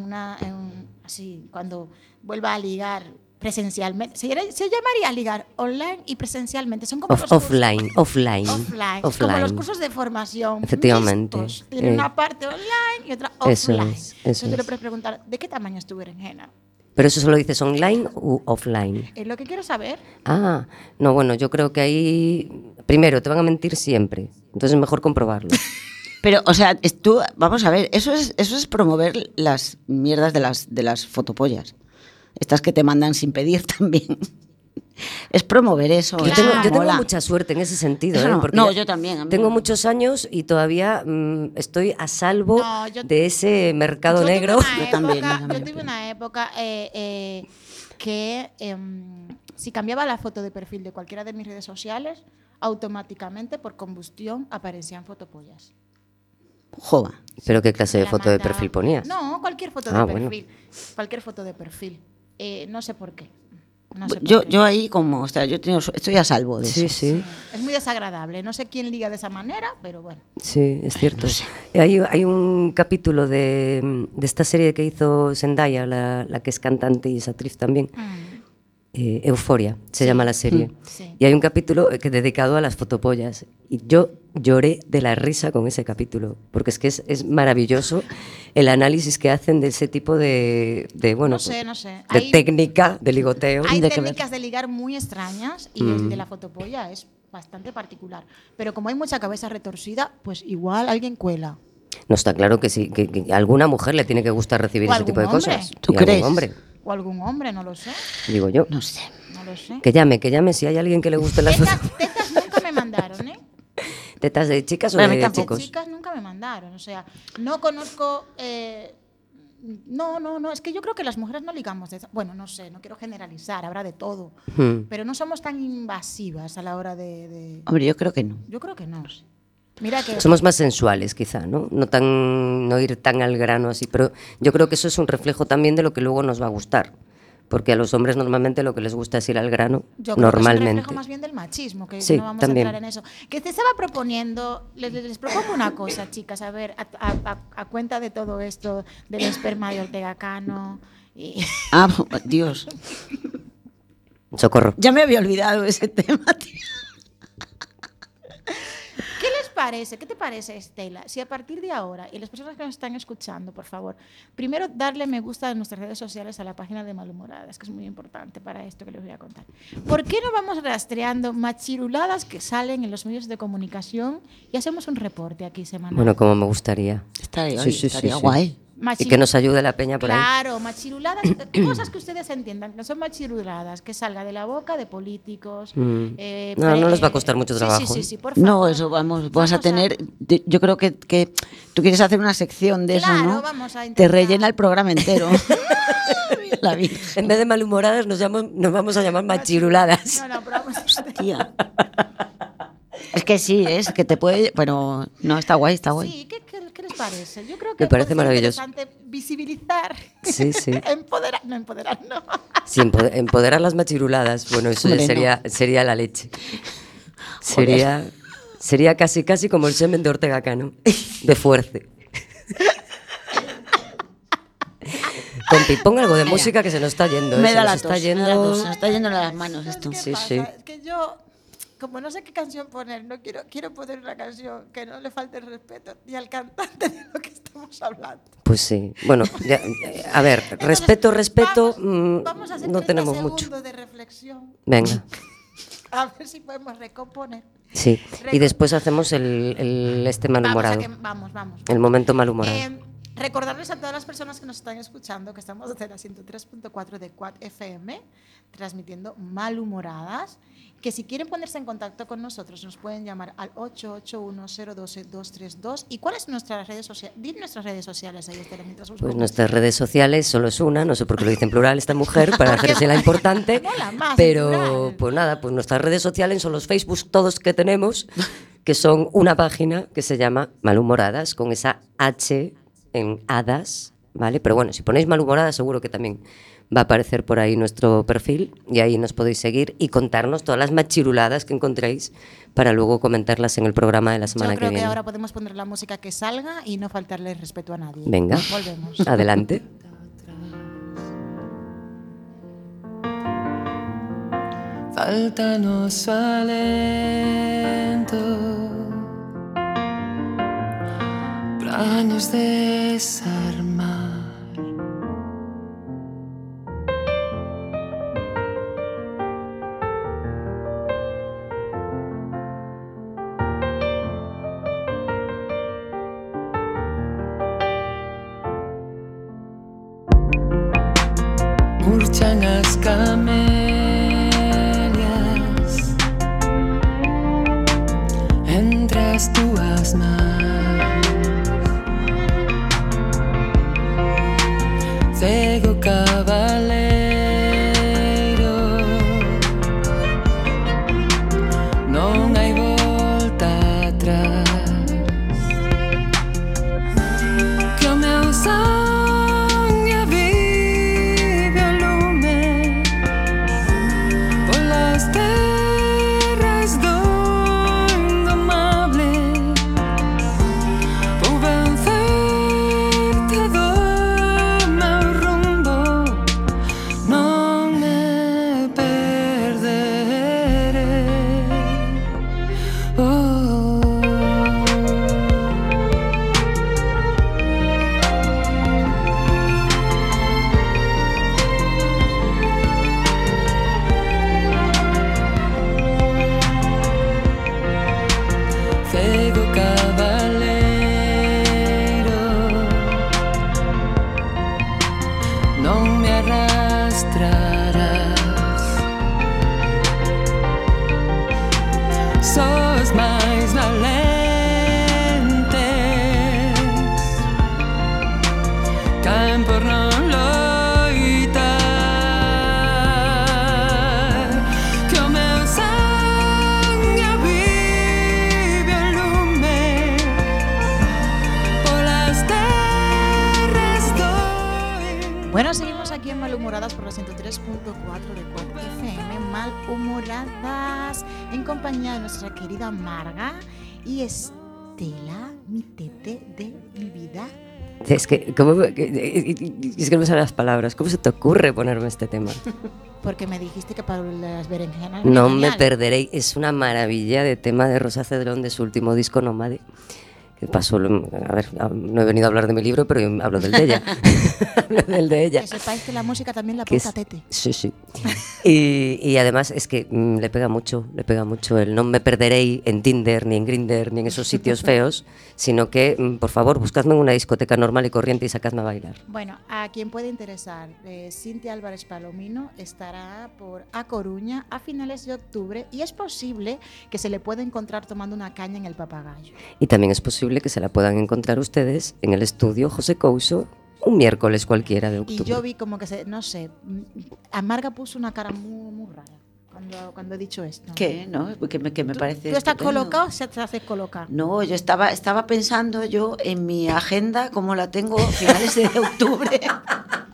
así, cuando vuelva a ligar presencialmente. Se llamaría ligar online y presencialmente. Son como los cursos- Offline. Como los cursos de formación. Efectivamente. mixtos. Tienen una parte online y otra Eso offline. es, eso Entonces tú le es. puedes preguntar, ¿de qué tamaño es tu berenjena? Pero eso solo dices online u offline. Es lo que quiero saber. Ah, no, bueno, yo creo que ahí. Primero, te van a mentir siempre. Entonces es mejor comprobarlo. Pero, o sea, vamos a ver, eso es promover las mierdas de las fotopollas. Estas que te mandan sin pedir también. Es promover eso. Claro. eso Yo tengo mola. mucha suerte en ese sentido. Eso no- Porque no, ya yo también, a mí Tengo no. muchos años y todavía estoy a salvo No, de ese mercado Yo tuve negro. una Yo también, época- yo también. Yo tuve una época que si cambiaba la foto de perfil de cualquiera de mis redes sociales, automáticamente por combustión aparecían fotopollas. Joda. ¿Pero qué clase de La foto de mandaba- perfil ponías? No, cualquier foto Ah, de bueno. perfil. Cualquier foto de perfil. No sé por qué. No sé por Yo, qué. yo ahí como, o sea, estoy a salvo de Sí, eso. sí. Es muy desagradable. No sé quién liga de esa manera, pero bueno. Sí, es cierto. Hay un capítulo de esta serie que hizo Zendaya, la que es cantante y es actriz también, Euforia, se llama la serie. Sí. Y hay un capítulo que dedicado a las fotopollas. Y yo lloré de la risa con ese capítulo, porque es que es maravilloso el análisis que hacen de ese tipo de bueno, No sé. de Hay- técnica de ligoteo. Hay de que técnicas de ligar muy extrañas y el de la fotopolla es bastante particular. Pero como hay mucha cabeza retorcida, pues igual alguien cuela. No, está claro que sí, que a alguna mujer le tiene que gustar recibir O ese tipo de algún hombre. cosas. ¿Tú Y algún crees? hombre, O algún hombre, no lo sé. digo yo. No sé. No lo sé. Que llame si hay alguien que le guste las Tetas nunca me mandaron, ¿eh? tetas de chicas o Bueno, a mí de tampoco. De chicos. chicas nunca me mandaron. O sea, no conozco. No, es que yo creo que las mujeres no ligamos de esa. Bueno, no sé, no quiero generalizar, habrá de todo. Pero no somos tan invasivas a la hora de. Hombre, yo creo que no. Yo creo que no. Mira que. Somos más sensuales, quizá, ¿no? No ir tan al grano así, pero yo creo que eso es un reflejo también de lo que luego nos va a gustar. Porque a los hombres normalmente lo que les gusta es ir al grano, Yo creo que es un normalmente. reflejo más bien del machismo, que Sí, no vamos también. a entrar en eso. Que te estaba proponiendo, les propongo una cosa, chicas, a ver, a cuenta de todo esto, del esperma de Ortega Cano. Y Ah, Dios. Socorro. Ya me había olvidado ese tema, tío. ¿Qué les parece? ¿Qué te parece, Estela? Si a partir de ahora, y las personas que nos están escuchando, por favor, primero darle me gusta en nuestras redes sociales a la página de Malhumoradas, que es muy importante para esto que les voy a contar. ¿Por qué no vamos rastreando machiruladas que salen en los medios de comunicación y hacemos un reporte aquí semanal? Bueno, como me gustaría. Estaría, Sí, sí, estaría sí, sí. guay. Y que nos ayude la peña por ahí. Claro, machiruladas, cosas que ustedes entiendan, que son machiruladas, que salga de la boca de políticos. No les va a costar mucho trabajo. Sí, por favor. No, eso vas Vamos a tener. Yo creo que tú quieres hacer una sección de Claro, eso, ¿no? vamos a Te intentar. rellena el programa entero. La vida. En vez de malhumoradas nos vamos a llamar machiruladas. No, pero vamos a... Tía. Es que sí, es que te puede. Pero no, está guay, está guay. Sí, ¿qué les parece? Yo creo que Me parece puede ser maravilloso. interesante visibilizar, Sí, sí. empoderar, no. Sí, empoderar las machiruladas. Bueno, eso ya Hombre, sería la leche. Sería casi como el semen de Ortega Cano, de fuerza. Compi, pon algo de música que se nos está yendo. Me se da nos la está tos, yendo. me da la tos, se nos está yendo las manos esto. ¿Qué Sí, pasa? sí. Es que yo, como no sé qué canción poner, no quiero poner una canción que no le falte el respeto ni al cantante de lo que estamos hablando. Pues sí. Bueno, a ver, respeto. Vamos a hacer No 30 tenemos segundos mucho. de reflexión. Venga. A ver si podemos recomponer. Sí. Y después hacemos este malhumorado. Vamos. El momento malhumorado. Recordarles a todas las personas que nos están escuchando que estamos desde la 103.4 de Quad FM, transmitiendo Malhumoradas, que si quieren ponerse en contacto con nosotros nos pueden llamar al 881-012-232. ¿Y cuáles son nuestras redes sociales? Di nuestras redes sociales ahí, Estela, mientras busco. Pues nuestras redes sociales solo es una, no sé por qué lo dice en plural esta mujer, para hacerse la importante, Mola más, en pero plural. pues nada, pues nuestras redes sociales son los Facebook todos que tenemos, que son una página que se llama Malhumoradas, con esa H en hadas, ¿vale? Pero bueno, si ponéis Malhumoradas seguro que también va a aparecer por ahí nuestro perfil y ahí nos podéis seguir y contarnos todas las machiruladas que encontréis para luego comentarlas en el programa de la semana Yo creo que que viene. ahora podemos poner la música que salga y no faltarle respeto a nadie. Venga, Volvemos. adelante. Faltanos su aliento, praños desarmar. Murchan as camelias entre as túas mans, cego cabaleiro, non hai volta atrás, que o meu sangue vive o lume polas terras do indomable. Vou vencerte do meu rumbo, non me perderei. Cego cabaleiro, non me arrastrarás. Sos máis valentes, caen por non loitar, que o meu sangue vive o lume polas terras do. Bueno, seguimos aquí en Malhumoradas por la 103.4 de Quad FM, Malhumoradas, en compañía de nuestra querida Marga y Estela, mi tete de mi vida. Es que no me salen las palabras. ¿Cómo se te ocurre ponerme este tema? Porque me dijiste que para las berenjenas. No era me genial. perderé. Es una maravilla de tema de Rosa Cedrón, de su último disco Nómade. Que pasó, a ver, no he venido a hablar de mi libro, pero yo hablo del de ella. Hablo del de ella. Que sepáis que la música también la Que apunta es- Tete. Sí, sí. Y además es que le pega mucho el no me perderé en Tinder, ni en Grindr, ni en esos sitios feos, sino que, por favor, buscadme en una discoteca normal y corriente y sacadme a bailar. Bueno, a quien puede interesar, Cintia Álvarez Palomino estará por A Coruña a finales de octubre y es posible que se le pueda encontrar tomando una caña en el Papagayo. Y también es posible que se la puedan encontrar ustedes en el estudio José Couso un miércoles cualquiera de octubre. Y yo vi como que, no sé, Amarga puso una cara muy rara cuando he dicho esto. ¿Qué? ¿No? Que me parece. ¿Tú estás estupendo. colocado o se te hace colocar? No, yo estaba pensando yo en mi agenda, como la tengo a finales de octubre.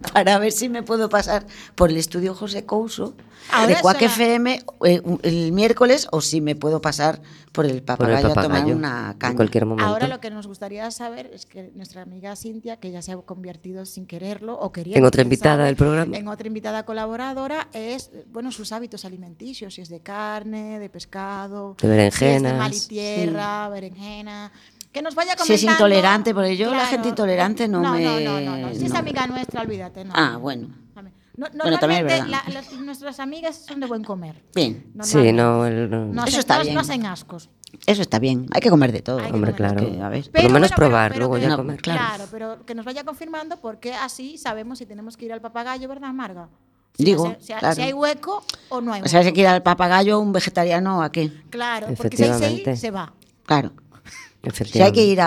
para ver si me puedo pasar por el estudio José Couso Ahora de Cuac será- FM el miércoles, o si me puedo pasar por el Por el Papagayo a tomar Papagayo, una en caña. cualquier momento. Ahora lo que nos gustaría saber es que nuestra amiga Cintia, que ya se ha convertido sin quererlo o queriendo, En otra quién invitada sabe, del programa. en otra invitada colaboradora, es bueno sus hábitos alimenticios, si es de carne, de pescado, De berenjenas. si es de mar y tierra, berenjena. Que nos vaya Si comentando. es intolerante, porque yo la gente intolerante no no, me- no. Si es no. amiga nuestra, olvídate. No. Ah, bueno. Normalmente también es verdad. nuestras amigas son de buen comer. Bien, Sí, Normalmente. no, No Eso hacen- está no- bien. No hacen ascos. eso está bien. Hay que comer de todo. Hay que Hombre, comer claro. Que, a ver. Por lo menos probar, pero luego que- ya No, comer. claro. Claro, pero que nos vaya confirmando porque así sabemos si tenemos que ir al Papagayo, ¿verdad, Marga? Digo, si claro. hay hueco o no hay O hueco. sea, si quiere ir al Papagayo, un vegetariano, ¿a qué? Claro, porque si hay Efectivamente. se va. Claro. Si hay Efectivamente. que ir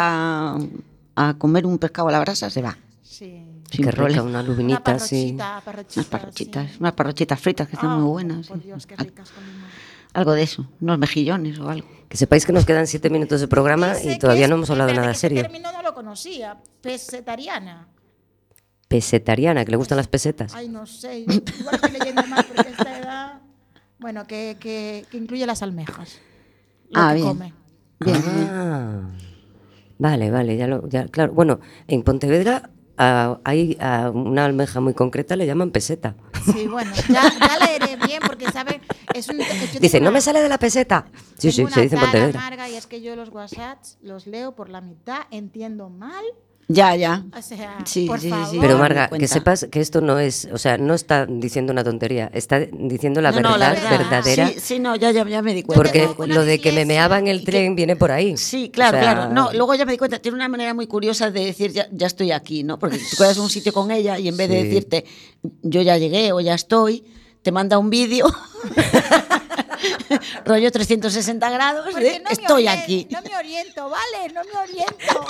a comer un pescado a la brasa, se va. Sí. Sin Qué rica, problema. una Una lubinita así. Unas parrochitas fritas que están Ah, muy buenas. Por sí. Dios, qué ricas con limón. Algo de eso, unos mejillones o algo. Que sepáis que nos quedan 7 minutos de programa Dice y todavía que no hemos hablado espérate, nada que serio. Este término no lo conocía. Pesetariana. Pesetariana, que le gustan las pesetas. Ay, no sé. Igual estoy leyendo mal porque esta edad. Bueno, que incluye las almejas. Lo que Bien. come. Bien, Ah, vale, ya, claro. Bueno, en Pontevedra hay a una almeja muy concreta, le llaman peseta. Sí, bueno, ya leeré bien porque, ¿sabe? Dice, no me sale de la peseta. Sí, Tengo se dice en una tara Pontevedra. amarga y es que yo los WhatsApps los leo por la mitad, entiendo mal. Ya. O sea, Sí, por sí, sí, favor. sí. Pero me Marga, cuenta. que sepas que esto no es, o sea, no está diciendo una tontería, está diciendo la No, verdad verdad. verdadera. Sí, no, ya me di cuenta. Porque tengo una lo de que me dislexia meaba en y el que- tren viene por ahí. Sí, claro, O sea, claro. No, luego ya me di cuenta, tiene una manera muy curiosa de decir ya estoy aquí, ¿no? Porque si tú quedas en un sitio con ella y en vez de Sí. decirte yo ya llegué o ya estoy, te manda un vídeo rollo 360 grados Porque de no me estoy orien- aquí. No me oriento, ¿vale? No me oriento.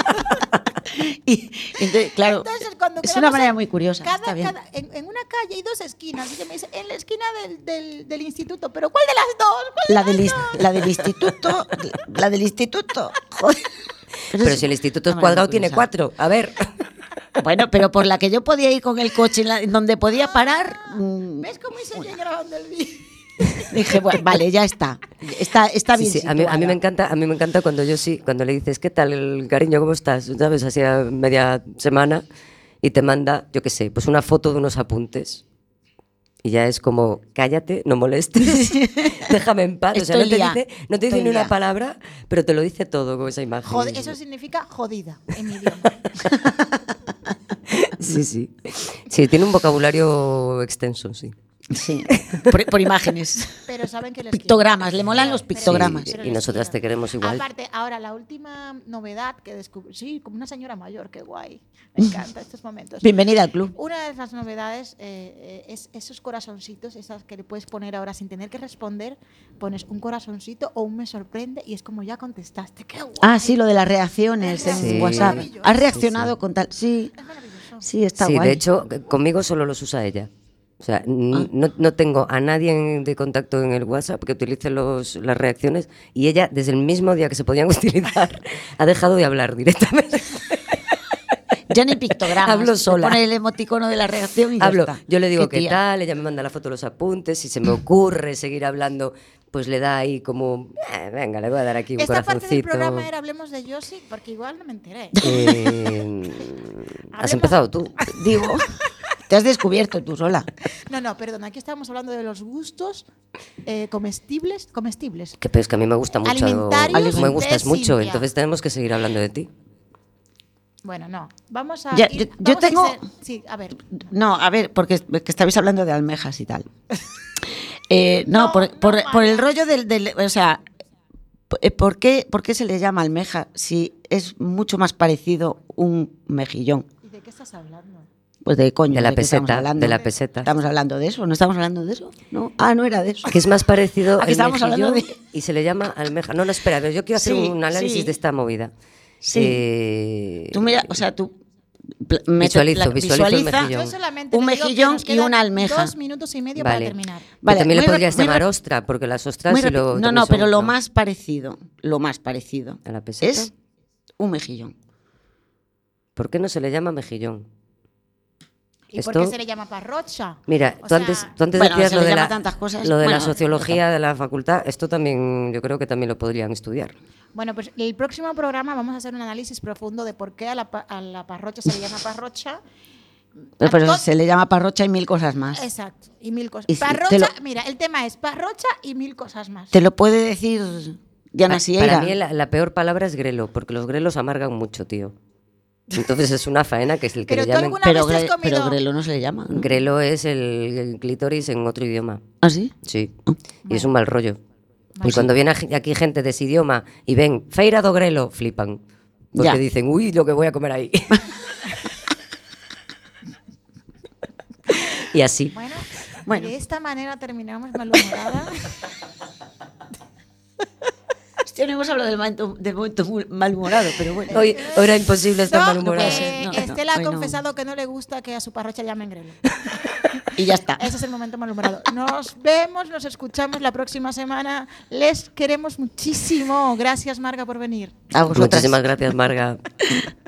Y entonces, claro, Entonces, cuando es quedamos una manera en- muy curiosa. está bien. en una calle hay dos esquinas. Y se me dice, en la esquina del instituto. ¿Pero cuál de las dos? ¿Cuál de las dos? La del instituto. Joder. Pero si el instituto es una manera cuadrado, muy tiene curiosa. 4. A ver. Bueno, pero por la que yo podía ir con el coche, en donde podía parar, ¿Ves cómo hice yo grabando el vídeo? dije, bueno, vale, ya está. Está Sí, bien. sí, a mí me encanta cuando cuando le dices, ¿qué tal, el cariño, cómo estás? ¿Sabes? Así a media semana y te manda, yo qué sé, pues una foto de unos apuntes. Y ya es como, cállate, no molestes, déjame en paz. O sea, Estoy no te dice Estoy ni una lía. palabra, pero te lo dice todo con esa imagen. Eso significa jodida en mi idioma. Sí, sí. Sí, tiene un vocabulario extenso, sí. Sí, por imágenes. Pero saben que les quiero. Pictogramas, le molan los Pero- pictogramas. Sí, pero y les nosotras quiero. te queremos igual. Aparte, ahora la última novedad que descubrí, sí, como una señora mayor, qué guay. Me encanta estos momentos. Bienvenida al club. Una de las novedades es esos corazoncitos, esas que le puedes poner ahora sin tener que responder. Pones un corazoncito o un me sorprende y es como ya contestaste. ¡Qué guay! Ah, sí, lo de las reacciones en Sí. WhatsApp. Maravilloso. ¿Has reaccionado con tal? Sí, Es maravilloso. sí, está Sí, guay. de hecho, conmigo solo los usa ella. O sea, no tengo a nadie de contacto en el WhatsApp que utilice las reacciones y ella, desde el mismo día que se podían utilizar, ha dejado de hablar directamente. Ya ni pictogramas. Hablo Te sola. pone el emoticono de la reacción y ya Hablo, está. yo le digo qué tía. tal, ella me manda la foto de los apuntes, si se me ocurre seguir hablando, pues le da ahí como, venga, le voy a dar aquí un Esta parte del corazoncito. programa era Hablemos de Yossi, porque igual no me enteré. Has empezado tú. Digo, te has descubierto tú sola. No, perdón, aquí estábamos hablando de los gustos comestibles. Que pero es que a mí me gusta mucho, Alimentarios me gustas de mucho, Cintia. entonces tenemos que seguir hablando de ti. Bueno, no, vamos a Ya, ir- yo vamos a tengo- irse- sí, a ver. No, a ver, porque que estabais hablando de almejas y tal. No, No, por no, el rollo o sea, ¿por qué se le llama almeja si es mucho más parecido un mejillón? ¿Y de qué estás hablando? Pues de coño. De la qué estamos peseta, hablando? de la peseta. ¿Estamos hablando de eso? ¿No estamos hablando de eso? No. Ah, no era de eso. Que es más parecido Aquí al estábamos hablando mejillón y se le llama almeja. No, espera, a ver, yo quiero hacer Sí, un análisis sí. de esta movida. Sí. Tú mira, o sea, tú Visualizo el mejillón. Yo solamente un le digo que mejillón nos y quedan una almeja. 2 minutos y medio Vale. para terminar. Que Vale, también le muy podrías muy llamar rap- ostra, porque las ostras muy y lo no, también no, son- pero lo más parecido ¿A la peseta? es un mejillón. ¿Por qué no se le llama mejillón? ¿Y por Esto- qué se le llama parrocha? Mira, O tú antes, sea, Bueno, decías se lo le de, llama la, tantas cosas. lo de la Bueno, sociología de la facultad. Esto también, yo creo que también lo podrían estudiar. Bueno, pues el próximo programa vamos a hacer un análisis profundo de por qué a la parrocha se le llama parrocha. Pero A to- se le llama parrocha y 1000 cosas más. Exacto, y 1000 cosas. Y si- Parrocha, mira, el tema es parrocha y 1000 cosas más. Te lo puede decir Diana Para Sieira. mí la peor palabra es grelo, porque los grelos amargan mucho, tío. Entonces es una faena que es el que Pero le tú llamen... alguna Pero, vez has comido... pero grelo no se le llama, ¿no? Grelo es el clítoris en otro idioma. ¿Ah, sí? Sí. Oh. Y es un mal rollo. Vale. Y cuando viene aquí gente de ese idioma y ven feira do grelo, flipan. Porque Ya. dicen, uy, lo que voy a comer ahí. Y así. Bueno, de esta manera terminamos malhumorada. Hostia, no hemos hablado del momento malhumorado, pero bueno. Hoy era imposible estar No, malhumorado. no, Estela ha hoy no. confesado que no le gusta que a su parrocha llamen grelo. Y ya está. Ese es el momento malhumorado. Nos vemos, nos escuchamos la próxima semana. Les queremos muchísimo. Gracias, Marga, por venir. A vosotras. Muchísimas gracias, Marga.